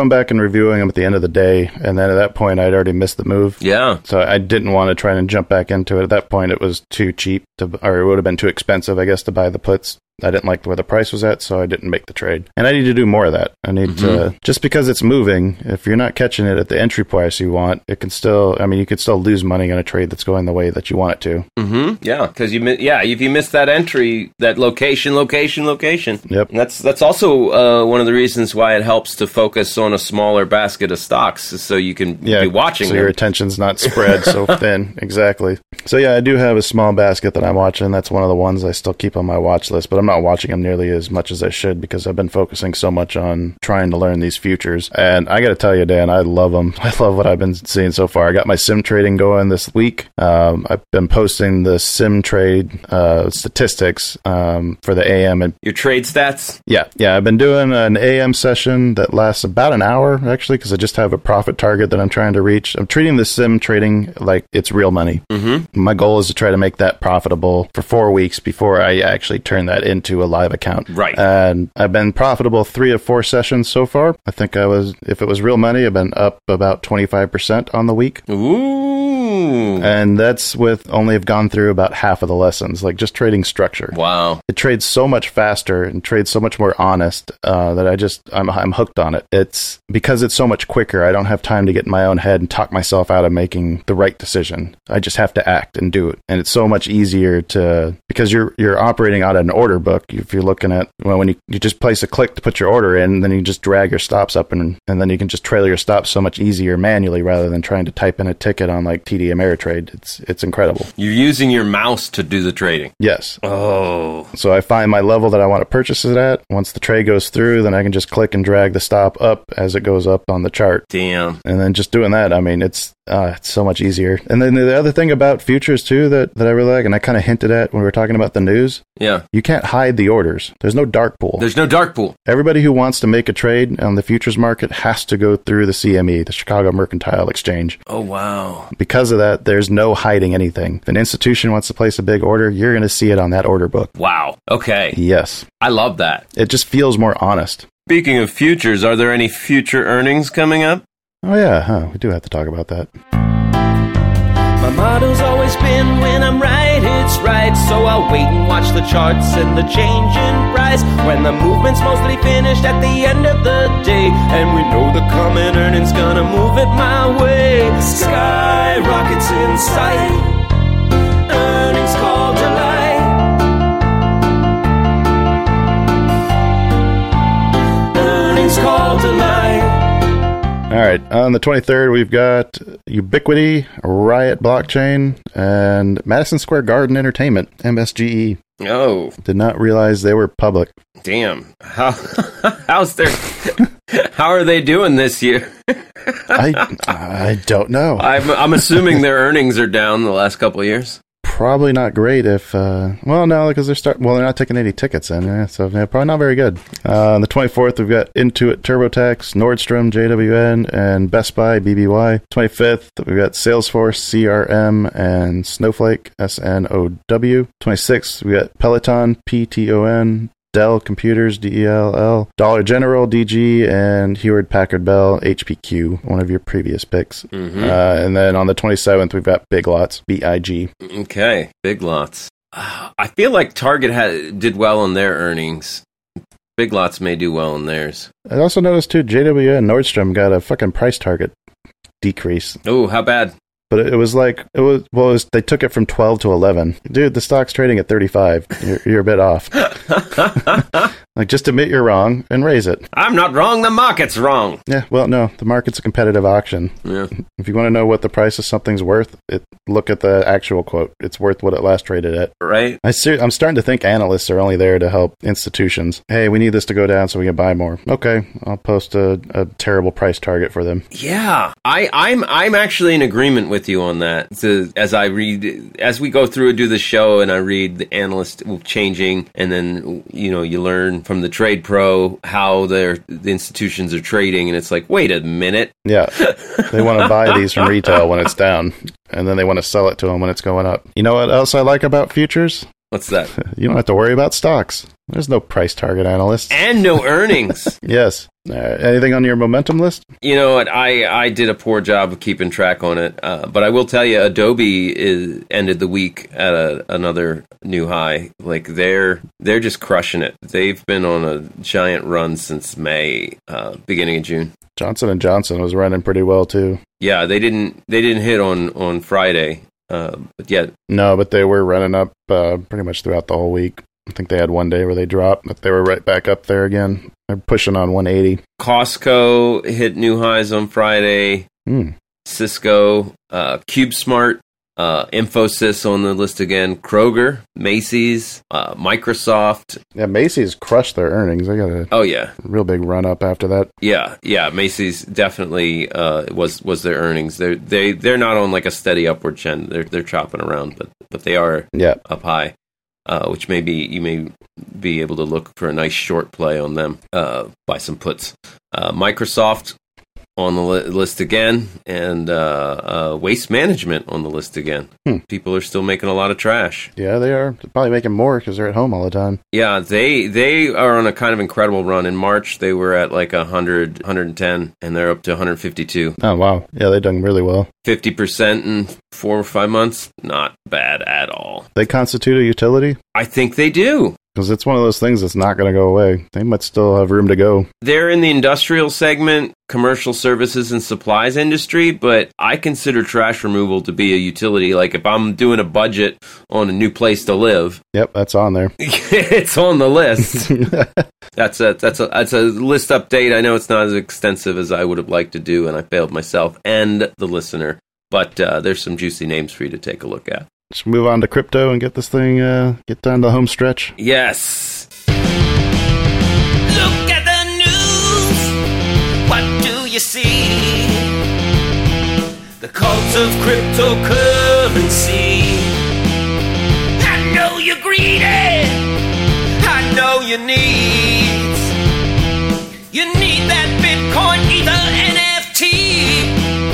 going back and reviewing them at the end of the day, and then at that point, I'd already missed the move. Yeah. So I didn't want to try and jump back into it. At that point, it was too cheap, to, or it would have been too expensive, I guess, to buy the puts. I didn't like where the price was at, so I didn't make the trade. And I need to do more of that. I need mm-hmm. to, just because it's moving, if you're not catching it at the entry price you want, it can still, I mean, you could still lose money on a trade that's going the way that you want it to. Mm-hmm. Yeah, because you, yeah, if you miss that entry, that location, location, location. Yep. And that's that's also uh, one of the reasons why it helps to focus on a smaller basket of stocks, so you can yeah, be watching. So them. your attention's not spread so thin. Exactly. So yeah, I do have a small basket that I'm watching. That's one of the ones I still keep on my watch list, but I'm not watching them nearly as much as I should because I've been focusing so much on trying to learn these futures. And I got to tell you, Dan, I love them. I love what I've been seeing so far. I got my sim trading going this week. Um, I've been posting the sim trade uh, statistics um, for the A M. And your trade stats? Yeah. Yeah. I've been doing an A M session that lasts about an hour, actually, because I just have a profit target that I'm trying to reach. I'm treating the sim trading like it's real money. Mm-hmm. My goal is to try to make that profitable for four weeks before I actually turn that into a live account. Right. And I've been profitable three of four sessions so far. I think I was, if it was real money, I've been up about twenty-five percent on the week. Ooh. And that's with only have gone through about half of the lessons, like just trading structure. Wow. It trades so much faster and trades so much more honest uh, that I just, I'm, I'm hooked on it. It's because it's so much quicker. I don't have time to get in my own head and talk myself out of making the right decision. I just have to act and do it. And it's so much easier to, because you're, you're operating out of an order book. If you're looking at, well, when you, you just place a click to put your order in, then you just drag your stops up and, and then you can just trail your stops so much easier manually rather than trying to type in a ticket on like T D Ameritrade. It's, it's incredible. You're using your mouse to do the trading. Yes. Oh. So I find my level that I want to purchase it at. Once the trade goes through, then I can just click and drag the stop up as it goes up on the chart. Damn. And then just doing that, I mean, it's uh, it's so much easier. And then the other thing about futures too that, that I really like, and I kind of hinted at when we were talking about the news. Yeah. You can't hide the orders. There's no dark pool. There's no dark pool. Everybody who wants to make a trade on the futures market has to go through the C M E, the Chicago Mercantile Exchange. Oh, wow. Because of that, there's no hiding anything. If an institution wants to place a big order, you're going to see it on that order book. Wow. Okay. Yes. I love that. It just feels more honest. Speaking of futures, are there any future earnings coming up? Oh, yeah. Huh. We do have to talk about that. My motto's always been, when I'm right, it's right. So I'll wait and watch the charts and the change in price. When the movement's mostly finished at the end of the day, and we know the coming earnings gonna move it my way. Skyrockets in sight, earnings call July. Earnings call July. All right. On the twenty-third, we've got Ubiquity, Riot Blockchain, and Madison Square Garden Entertainment, M S G E. Oh. Did not realize they were public. Damn. How how's their how are they doing this year? I I don't know. I'm I'm assuming their earnings are down the last couple of years. Probably not great if, uh, well, no, because they're start. Well, they're not taking any tickets in, yeah, so yeah, probably not very good. Uh, on the twenty-fourth, we've got Intuit TurboTax, Nordstrom, J W N, and Best Buy, B B Y. twenty-fifth, we've got Salesforce, C R M, and Snowflake, S N O W. twenty-sixth, we got Peloton, P T O N, Dell Computers, D E L L, Dollar General, D G, and Hewlett Packard Bell, H P Q, one of your previous picks. Mm-hmm. Uh, and then on the twenty-seventh, we've got Big Lots, B I G. Okay, Big Lots. Uh, I feel like Target had, did well on their earnings. Big Lots may do well on theirs. I also noticed, too, J W N Nordstrom got a fucking price target decrease. Oh, how bad? But it was like, it was, well, it was, they took it from twelve to eleven. Dude, the stock's trading at thirty-five. You're, you're a bit off. Like, just admit you're wrong and raise it. I'm not wrong, the market's wrong. Yeah, well, no, the market's a competitive auction. Yeah. If you want to know what the price of something's worth, it, look at the actual quote. It's worth what it last traded at. Right. I ser- I'm starting to think analysts are only there to help institutions. Hey, we need this to go down so we can buy more. Okay, I'll post a, a terrible price target for them. Yeah, I, I'm I'm actually in agreement with you on that. So as I read, as we go through and do the show, and I read the analyst changing, and then you know you learn from the Trade Pro how their the institutions are trading, and it's like, wait a minute. Yeah, they want to buy these from retail when it's down, and then they want to sell it to them when it's going up. You know what else I like about futures? What's that? You don't have to worry about stocks. There's no price target analysts. And no earnings. Yes. Uh, anything on your momentum list? You know what? I, I did a poor job of keeping track on it. Uh, but I will tell you, Adobe is, ended the week at a, another new high. Like, they're they're just crushing it. They've been on a giant run since May, uh, beginning of June. Johnson and Johnson was running pretty well, too. Yeah, they didn't they didn't hit on, on Friday. Uh, but yet, no, but they were running up uh, pretty much throughout the whole week. I think they had one day where they dropped, but they were right back up there again. They're pushing on one eighty. Costco hit new highs on Friday. Mm. Cisco, uh, CubeSmart, uh, Infosys on the list again. Kroger, Macy's, uh, Microsoft. Yeah, Macy's crushed their earnings. They got a oh yeah, real big run up after that. Yeah, yeah. Macy's definitely uh, was was their earnings. They're they they're not on like a steady upward trend. They're they're chopping around, but but they are yeah. up high. Uh, which maybe you may be able to look for a nice short play on them, uh, buy some puts. Uh, Microsoft on the li- list again, and uh, uh, Waste Management on the list again. Hmm. People are still making a lot of trash. Yeah, they are. They're probably making more because they're at home all the time. Yeah, they they are on a kind of incredible run. In March, they were at like one hundred, one hundred ten, and they're up to one hundred fifty-two. Oh, wow. Yeah, they've done really well. fifty percent in four or five months? Not bad at all. They constitute a utility? I think they do. Because it's one of those things that's not going to go away. They might still have room to go. They're in the industrial segment, commercial services and supplies industry, but I consider trash removal to be a utility. Like if I'm doing a budget on a new place to live. Yep, that's on there. It's on the list. That's a that's a that's a list update. I know it's not as extensive as I would have liked to do, and I failed myself and the listener. But uh, there's some juicy names for you to take a look at. Let's move on to crypto and get this thing, uh, get down to the home stretch. Yes. Look at the news. What do you see? The cult of cryptocurrency. I know you're greedy. I know you need. You need that Bitcoin, Ether, N F T.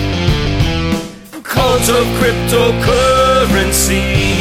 Cult of cryptocurrency.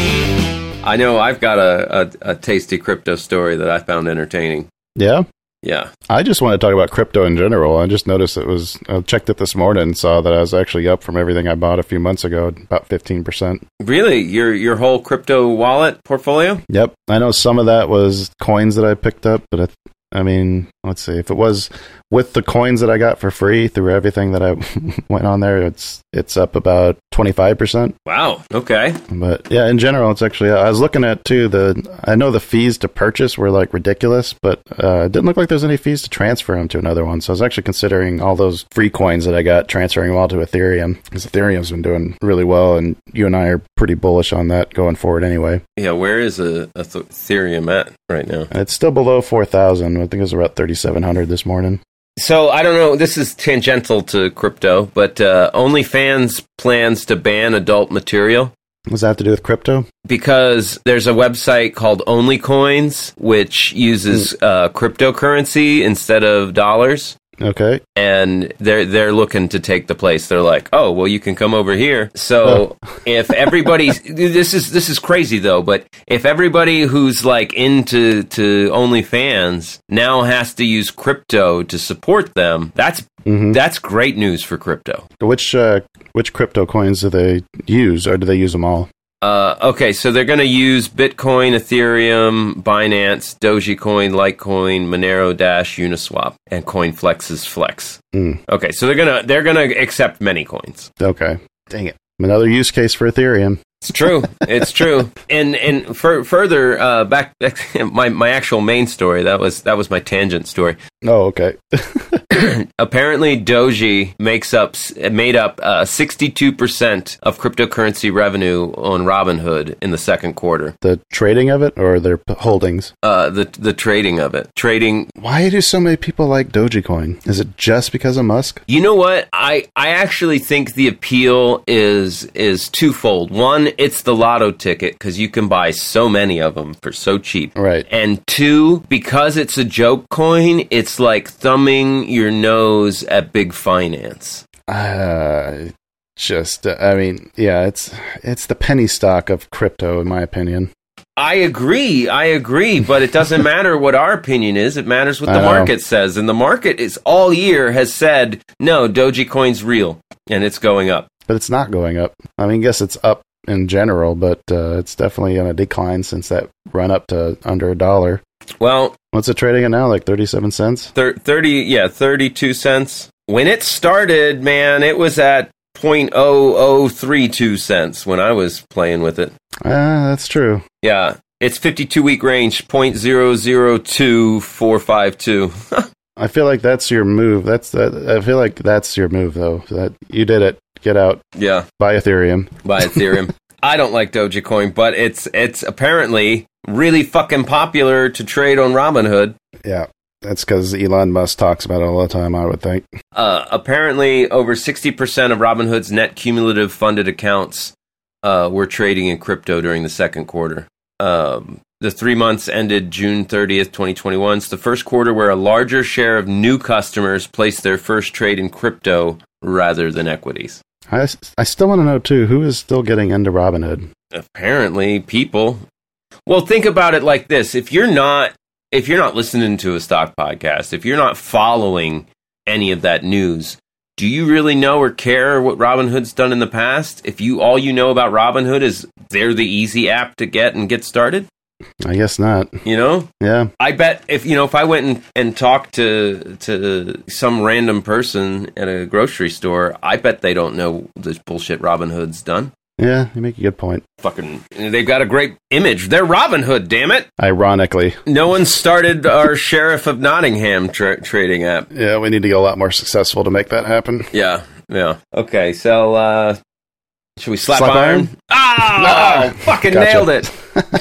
I know I've got a, a, a tasty crypto story that I found entertaining. Yeah? Yeah. I just want to talk about crypto in general. I just noticed it was, I checked it this morning and saw that I was actually up from everything I bought a few months ago, about fifteen percent. Really? Your your whole crypto wallet portfolio? Yep. I know some of that was coins that I picked up, but I, I mean, let's see. If it was with the coins that I got for free through everything that I went on there, it's it's up about twenty-five percent. Wow. Okay. But yeah, in general, it's actually, I was looking at too, the, I know the fees to purchase were like ridiculous, but uh, it didn't look like there's any fees to transfer them to another one. So I was actually considering all those free coins that I got, transferring them all to Ethereum, because Ethereum's been doing really well, and you and I are pretty bullish on that going forward anyway. Yeah, where is a, a th- Ethereum at right now? It's still below four thousand. I think it was about thirty-seven hundred this morning. So, I don't know, this is tangential to crypto, but uh, OnlyFans plans to ban adult material. What does that have to do with crypto? Because there's a website called OnlyCoins, which uses uh, cryptocurrency instead of dollars. Okay. And they're they're looking to take the place. They're like, oh, well, you can come over here. So oh. if everybody, this is this is crazy though, but if everybody who's like into to OnlyFans now has to use crypto to support them, that's mm-hmm. that's great news for crypto. Which uh, which crypto coins do they use, or do they use them all? Uh, okay, so they're going to use Bitcoin, Ethereum, Binance, Dogecoin, Litecoin, Monero Dash, Uniswap, and CoinFlex's Flex. Mm. Okay, so they're gonna they're gonna accept many coins. Okay, dang it, another use case for Ethereum. It's true. It's true. And and for, further uh, back, my my actual main story that was that was my tangent story. Oh, okay. Apparently, Doji makes up made up uh, sixty-two percent of cryptocurrency revenue on Robinhood in the second quarter. The trading of it, or their holdings? Uh, the the trading of it. Trading. Why do so many people like Dogecoin? Is it just because of Musk? You know what? I, I actually think the appeal is is twofold. One, it's the lotto ticket because you can buy so many of them for so cheap. Right. And two, because it's a joke coin, it's like thumbing your nose at big finance. Uh, just, uh, I mean, yeah, it's it's the penny stock of crypto, in my opinion. I agree. I agree. But it doesn't matter what our opinion is. It matters what I the know. market says. And the market is all year has said, no, Dogecoin's real. And it's going up. But it's not going up. I mean, I guess it's up in general, but uh, it's definitely on a decline since that run up to under a dollar. Well, What's it trading at now? Like thirty-seven cents? thir- thirty, yeah, thirty-two cents. When it started, man, it was at zero point zero zero three two cents when I was playing with it. Ah, that's true. Yeah, it's fifty-two week range, zero point zero zero two four five two. I feel like that's your move. That's that. I feel like that's your move, though. That you did it. Get out. Yeah, Buy Ethereum. by Ethereum. I don't like Dogecoin, but it's it's apparently really fucking popular to trade on Robinhood. Yeah, that's because Elon Musk talks about it all the time, I would think. Uh, apparently, over sixty percent of Robinhood's net cumulative funded accounts uh, were trading in crypto during the second quarter. Um, the three months ended June thirtieth, twenty twenty-one. It's the first quarter where a larger share of new customers placed their first trade in crypto rather than equities. I, I still want to know, too, who is still getting into Robinhood? Apparently, people. Well, think about it like this: if you're not, if you're not listening to a stock podcast, if you're not following any of that news, do you really know or care what Robinhood's done in the past? If you all you know about Robinhood is they're the easy app to get and get started, I guess not. you know. Yeah. I bet if you know if I went and, and talked to to some random person at a grocery store, I bet they don't know this bullshit Robinhood's done. Yeah, you make a good point. Fucking, they've got a great image. They're Robinhood, damn it. Ironically. No one started our Sheriff of Nottingham tra- trading app. Yeah, we need to get a lot more successful to make that happen. Yeah, yeah. Okay, so uh, should we slap, Slap iron? iron? Ah, No. fucking Gotcha. nailed it.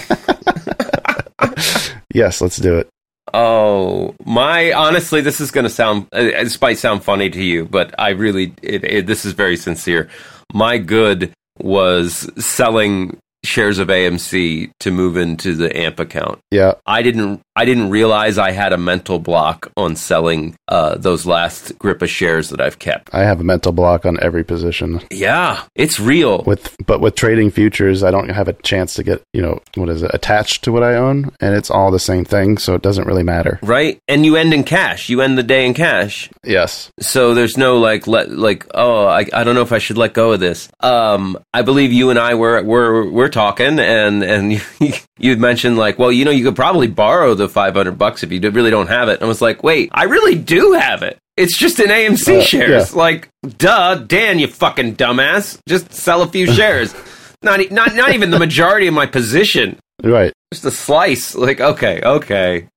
Yes, let's do it. Oh, my, honestly, this is going to sound, uh, this might sound funny to you, but I really, it, it, this is very sincere. My good was selling shares of A M C to move into the A M P account. Yeah. I didn't I didn't realize I had a mental block on selling uh, those last grip of shares that I've kept. I have a mental block on every position. Yeah, it's real. With but with trading futures, I don't have a chance to get, you know, what is it, attached to what I own, and it's all the same thing, so it doesn't really matter. Right? And you end in cash. You end the day in cash. Yes. So there's no like let like oh I, I don't know if I should let go of this. Um I believe you and I were were we're talking and and you you'd mentioned like, well, you know, you could probably borrow the five hundred bucks if you really don't have it. And I was like, wait, I really do have it. It's just in A M C Uh, shares. yeah. Like, duh, Dan, you fucking dumbass. Just sell a few shares. Not e- not not even the majority of my position. Right. Just a slice. Like, okay, okay.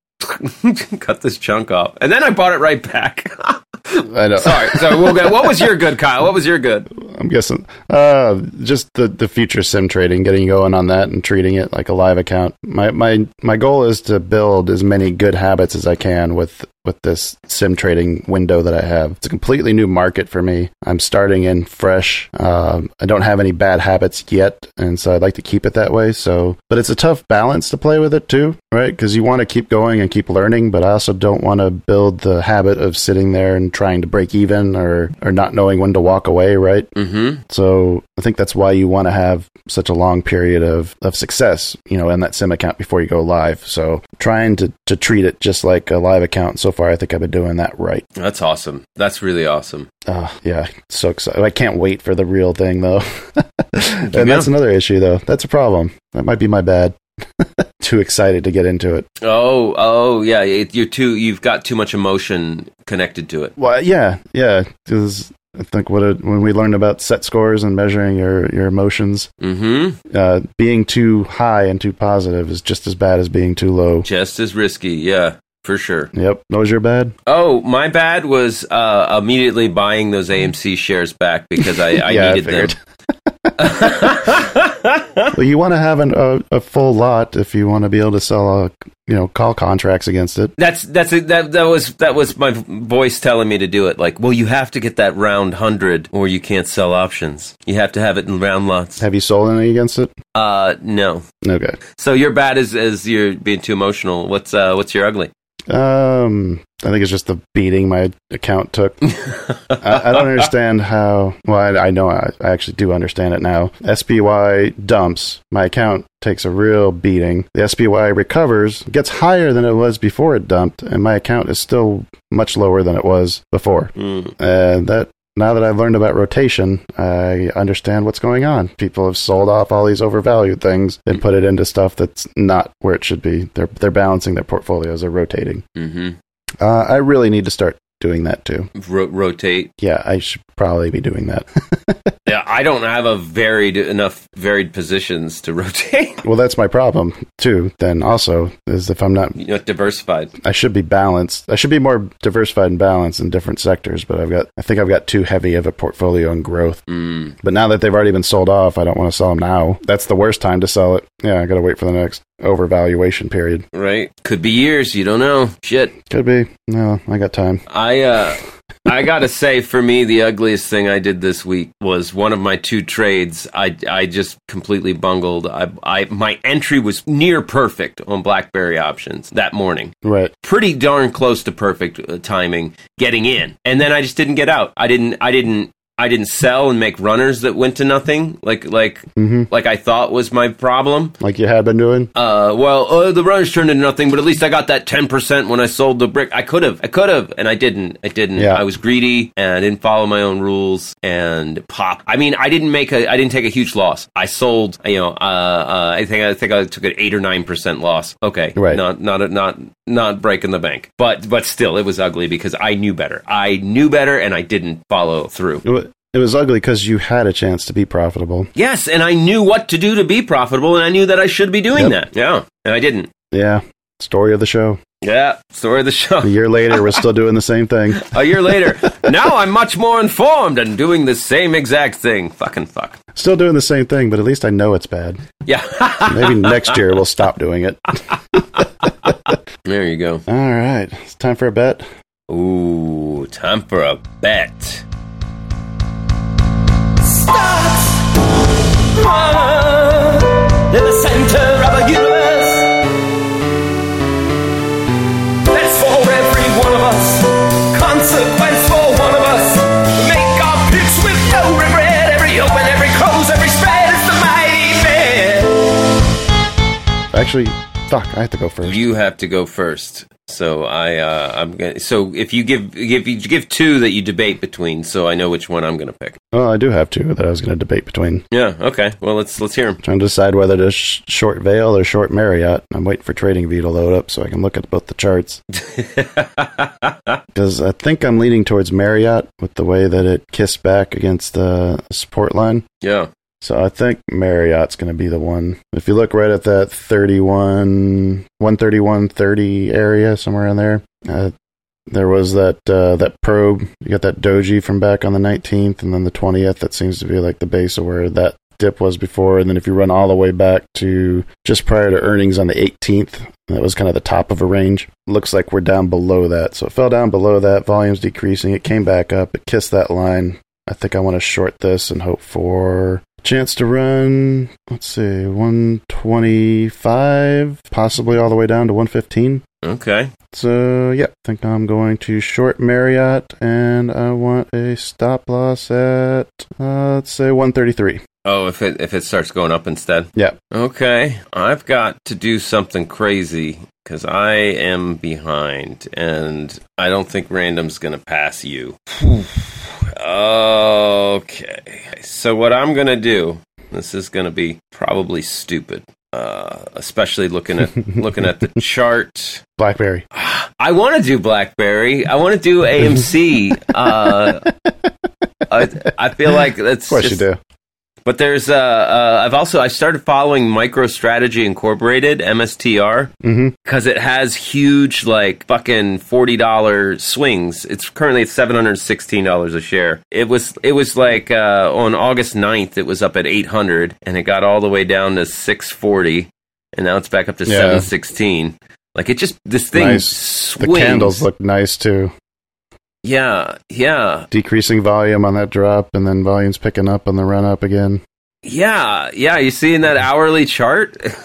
Cut this chunk off. And then I bought it right back. I know. Sorry. So we'll go. What was your good, Kyle? What was your good? I'm guessing. Uh, just the, the future sim trading, getting going on that and treating it like a live account. My my my goal is to build as many good habits as I can with with this sim trading window that I have. It's a completely new market for me. I'm starting in fresh. Um, I don't have any bad habits yet, and so I'd like to keep it that way. So, but it's a tough balance to play with it too, right? Because you want to keep going and keep learning, but I also don't want to build the habit of sitting there and trying to break even or or not knowing when to walk away, right? Mm-hmm. So I think that's why you want to have such a long period of, of success, you know, in that sim account before you go live. So trying to, to treat it just like a live account. So far, I think I've been doing that right. That's awesome. That's really awesome. Uh, yeah, so excited. I can't wait for the real thing, though. And Yeah. that's another issue, though. That's a problem. That might be my bad. Too excited to get into it. Oh, oh, yeah. It, you're too. You've got too much emotion connected to it. Well, yeah, yeah. Because I think what it, when we learned about set scores and measuring your, your emotions, Mm-hmm. uh, being too high and too positive is just as bad as being too low. Just as risky. Yeah, for sure. Yep. What was your bad? Oh, my bad was uh, immediately buying those A M C shares back because I, I Yeah, I needed them. figured. Well, you want to have an, a, a full lot if you want to be able to sell, a, you know, call contracts against it. That's that's a, that that was that was my voice telling me to do it. Like, well, you have to get that round hundred, or you can't sell options. You have to have it in round lots. Have you sold any against it? Uh, no. Okay. So your bad is as you're being too emotional. What's uh what's your ugly? Um, I think it's just the beating my account took. I, I don't understand how. Well, I, I know I, I actually do understand it now. S P Y dumps. My account takes a real beating. The S P Y recovers, gets higher than it was before it dumped, and my account is still much lower than it was before. Mm. And that. Now that I've learned about rotation, I understand what's going on. People have sold off all these overvalued things and put it into stuff that's not where it should be. They're they're balancing their portfolios. They're rotating. Mm-hmm. Uh, I really need to start doing that too. Ro- rotate. Yeah, I should probably be doing that. Yeah, I don't have a varied enough varied positions to rotate. Well, that's my problem too. Then also is if I'm not, You're not diversified. I should be balanced. I should be more diversified and balanced in different sectors. But I've got, I think I've got too heavy of a portfolio in growth. Mm. But now that they've already been sold off, I don't want to sell them now. That's the worst time to sell it. Yeah, I got to wait for the next overvaluation period. Right. Could be years. You don't know. Shit. Could be. No, I got time. I, uh, I gotta say, for me, the ugliest thing I did this week was one of my two trades. I, I just completely bungled. I, I, my entry was near perfect on BlackBerry options that morning. Right. Pretty darn close to perfect uh, timing getting in. And then I just didn't get out. I didn't, I didn't, I didn't sell and make runners that went to nothing, like like mm-hmm. like I thought was my problem. Like you had been doing? Uh, well, uh, the runners turned into nothing, but at least I got that ten percent when I sold the brick. I could have, I could have, and I didn't. I didn't. Yeah. I was greedy, and I didn't follow my own rules, and pop. I mean, I didn't make a, I didn't take a huge loss. I sold, you know, uh, uh, I think I think I took an eight or nine percent loss. Okay, right. Not not a, not not breaking the bank, but but still, it was ugly because I knew better. I knew better, and I didn't follow through. It was ugly because you had a chance to be profitable. Yes, and I knew what to do to be profitable, and I knew that I should be doing yep. that. Yeah, and I didn't. Yeah, story of the show. Yeah, story of the show. A year later, we're still doing the same thing. A year later. Now I'm much more informed and doing the same exact thing. Fucking fuck. Still doing the same thing, but at least I know it's bad. Yeah. Maybe next year we'll stop doing it. There you go. All right. It's time for a bet. Ooh, time for a bet. Stars in the center of a universe. That's for every one of us. Consequence for one of us. Make our picks with no regret. Every open, every close, every spread is the mighty bet. Actually, fuck, I have to go first. You have to go first. So I, uh, I'm gonna. So if you give, if you give two that you debate between, so I know which one I'm gonna pick. Well, I do have two that I was gonna debate between. Yeah. Okay. Well, let's let's hear them. Trying to decide whether to sh- short Vail or short Marriott. I'm waiting for TradingView to load up so I can look at both the charts. Because I think I'm leaning towards Marriott with the way that it kissed back against the support line. Yeah. So I think Marriott's going to be the one. If you look right at that thirty-one, one thirty-one thirty area, somewhere in there, uh, there was that uh, that probe. You got that doji from back on the nineteenth, and then the twentieth. That seems to be like the base of where that dip was before. And then if you run all the way back to just prior to earnings on the eighteenth, that was kind of the top of a range. Looks like we're down below that. So it fell down below that. Volume's decreasing. It came back up. It kissed that line. I think I want to short this and hope for chance to run, let's see, one twenty-five, possibly all the way down to one fifteen. Okay. So, yeah, I think I'm going to short Marriott, and I want a stop loss at, uh, let's say, one thirty-three. Oh, if it if it starts going up instead? Yeah. Okay. I've got to do something crazy, because I am behind, and I don't think Random's going to pass you. Okay. So what I'm going to do, this is going to be probably stupid, uh, especially looking at looking at the chart. BlackBerry. I want to do BlackBerry. I want to do A M C. uh, I, I feel like that's Of course just, you do. But there's, uh, uh, I've also, I started following MicroStrategy Incorporated, M S T R, because mm-hmm. it has huge, like, fucking forty dollars swings. It's currently at seven hundred sixteen dollars a share. It was, it was like, uh, on August ninth, it was up at eight hundred, and it got all the way down to six forty, and now it's back up to yeah. seven sixteen. Like, it just, this thing nice. swings. The candles look nice, too. Yeah, yeah. Decreasing volume on that drop, and then volume's picking up on the run up again. Yeah, yeah. You seeing that hourly chart?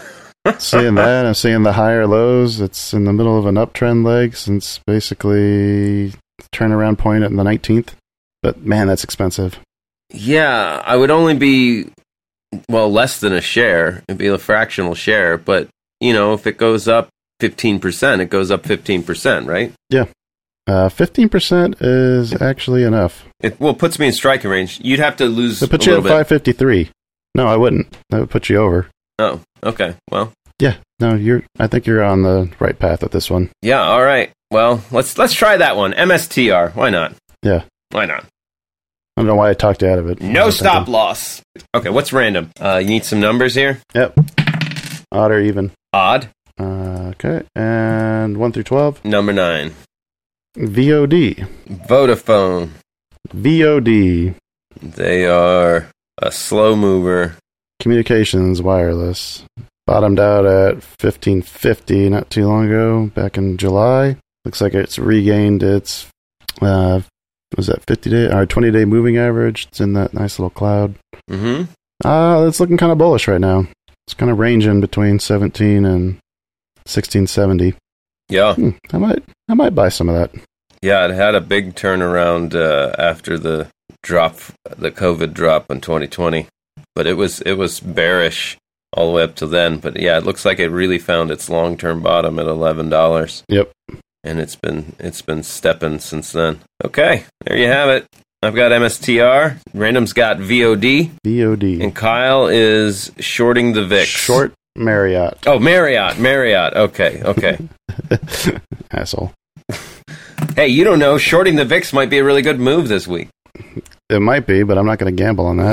Seeing that, I'm seeing the higher lows. It's in the middle of an uptrend leg since basically turnaround point at the nineteenth. But man, that's expensive. Yeah, I would only be, well, less than a share. It'd be a fractional share. But, you know, if it goes up fifteen percent, it goes up fifteen percent, right? Yeah. Uh, fifteen percent is actually enough. It well puts me in striking range. You'd have to lose It puts a you little at bit. five fifty-three. No, I wouldn't. That would put you over. Oh, okay. Well, Yeah. No, you're. I think you're on the right path with this one. yeah. All right. Well, let's let's try that one. M S T R. Why not? Yeah. Why not? I don't know why I talked you out of it. I No was stop thinking- loss. Okay. What's random? Uh, you need some numbers here. Yep. Odd or even. Odd. Uh, okay. And one through twelve. Number nine. V O D. Vodafone. V O D. They are a slow mover. Communications wireless. Bottomed out at fifteen fifty not too long ago, back in July. Looks like it's regained its, uh, was that fifty day or twenty day moving average? It's in that nice little cloud. Mm-hmm. Uh, it's looking kind of bullish right now. It's kind of ranging between seventeen and sixteen seventy. Yeah. Hmm, I might, I might buy some of that. Yeah, it had a big turnaround uh, after the drop, the COVID drop in twenty twenty. But it was it was bearish all the way up to then. But yeah, it looks like it really found its long term bottom at eleven dollars. Yep. And it's been it's been stepping since then. Okay, there you have it. I've got M S T R. Random's got V O D. V O D. And Kyle is shorting the V I X. Short Marriott. Oh, Marriott, Marriott. Okay, okay. Asshole. Hey, you don't know. Shorting the V I X might be a really good move this week. It might be, but I'm not going to gamble on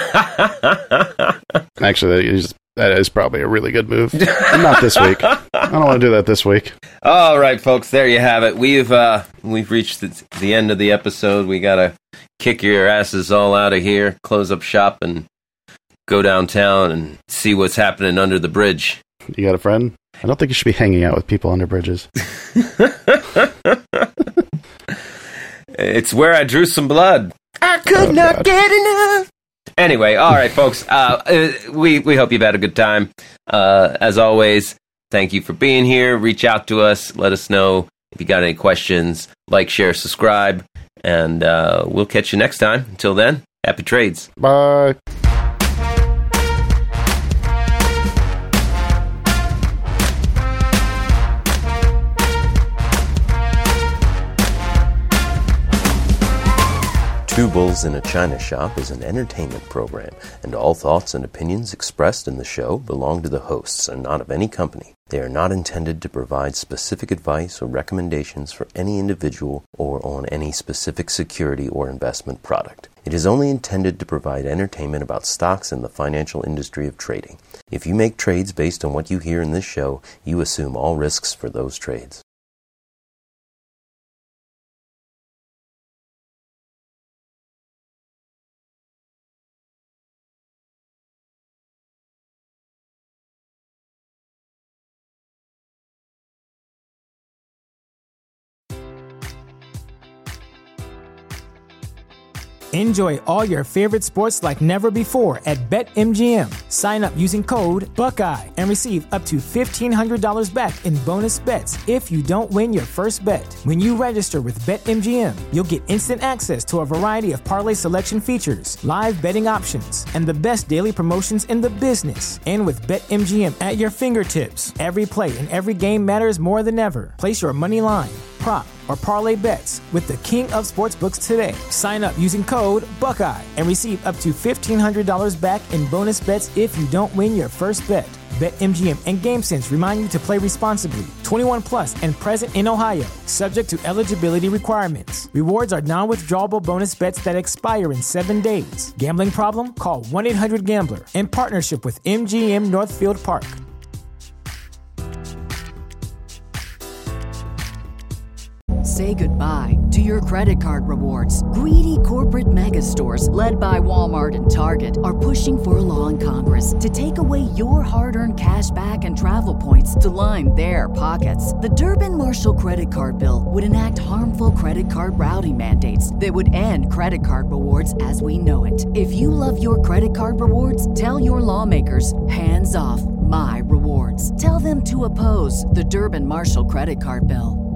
that. Actually, that is, that is probably a really good move. Not this week. I don't want to do that this week. All right, folks, there you have it. We've uh, we've reached the, the end of the episode. We got to kick your asses all out of here, close up shop, and go downtown and see what's happening under the bridge. You got a friend? I don't think you should be hanging out with people under bridges. It's where I drew some blood. I could Oh, not God. get enough. Anyway, all right, folks. Uh, uh, we we hope you've had a good time. Uh, as always, thank you for being here. Reach out to us. Let us know if you got any questions. Like, share, subscribe, and uh, we'll catch you next time. Until then, happy trades. Bye. Two Bulls in a China Shop is an entertainment program, and all thoughts and opinions expressed in the show belong to the hosts and not of any company. They are not intended to provide specific advice or recommendations for any individual or on any specific security or investment product. It is only intended to provide entertainment about stocks in the financial industry of trading. If you make trades based on what you hear in this show, you assume all risks for those trades. Enjoy all your favorite sports like never before at BetMGM. Sign up using code Buckeye and receive up to fifteen hundred dollars back in bonus bets if you don't win your first bet. When you register with BetMGM, you'll get instant access to a variety of parlay selection features, live betting options, and the best daily promotions in the business. And with BetMGM at your fingertips, every play and every game matters more than ever. Place your money line, prop, or parlay bets with the king of sportsbooks today. Sign up using code Buckeye and receive up to fifteen hundred dollars back in bonus bets if you don't win your first bet. BetMGM and GameSense remind you to play responsibly. twenty-one plus and present in Ohio, subject to eligibility requirements. Rewards are non-withdrawable bonus bets that expire in seven days. Gambling problem? Call one eight hundred gambler in partnership with M G M Northfield Park. Say goodbye to your credit card rewards. Greedy corporate mega stores, led by Walmart and Target, are pushing for a law in Congress to take away your hard-earned cash back and travel points to line their pockets. The Durbin-Marshall credit card bill would enact harmful credit card routing mandates that would end credit card rewards as we know it. If you love your credit card rewards, tell your lawmakers, hands off my rewards. them to oppose the Durbin Marshall credit card bill.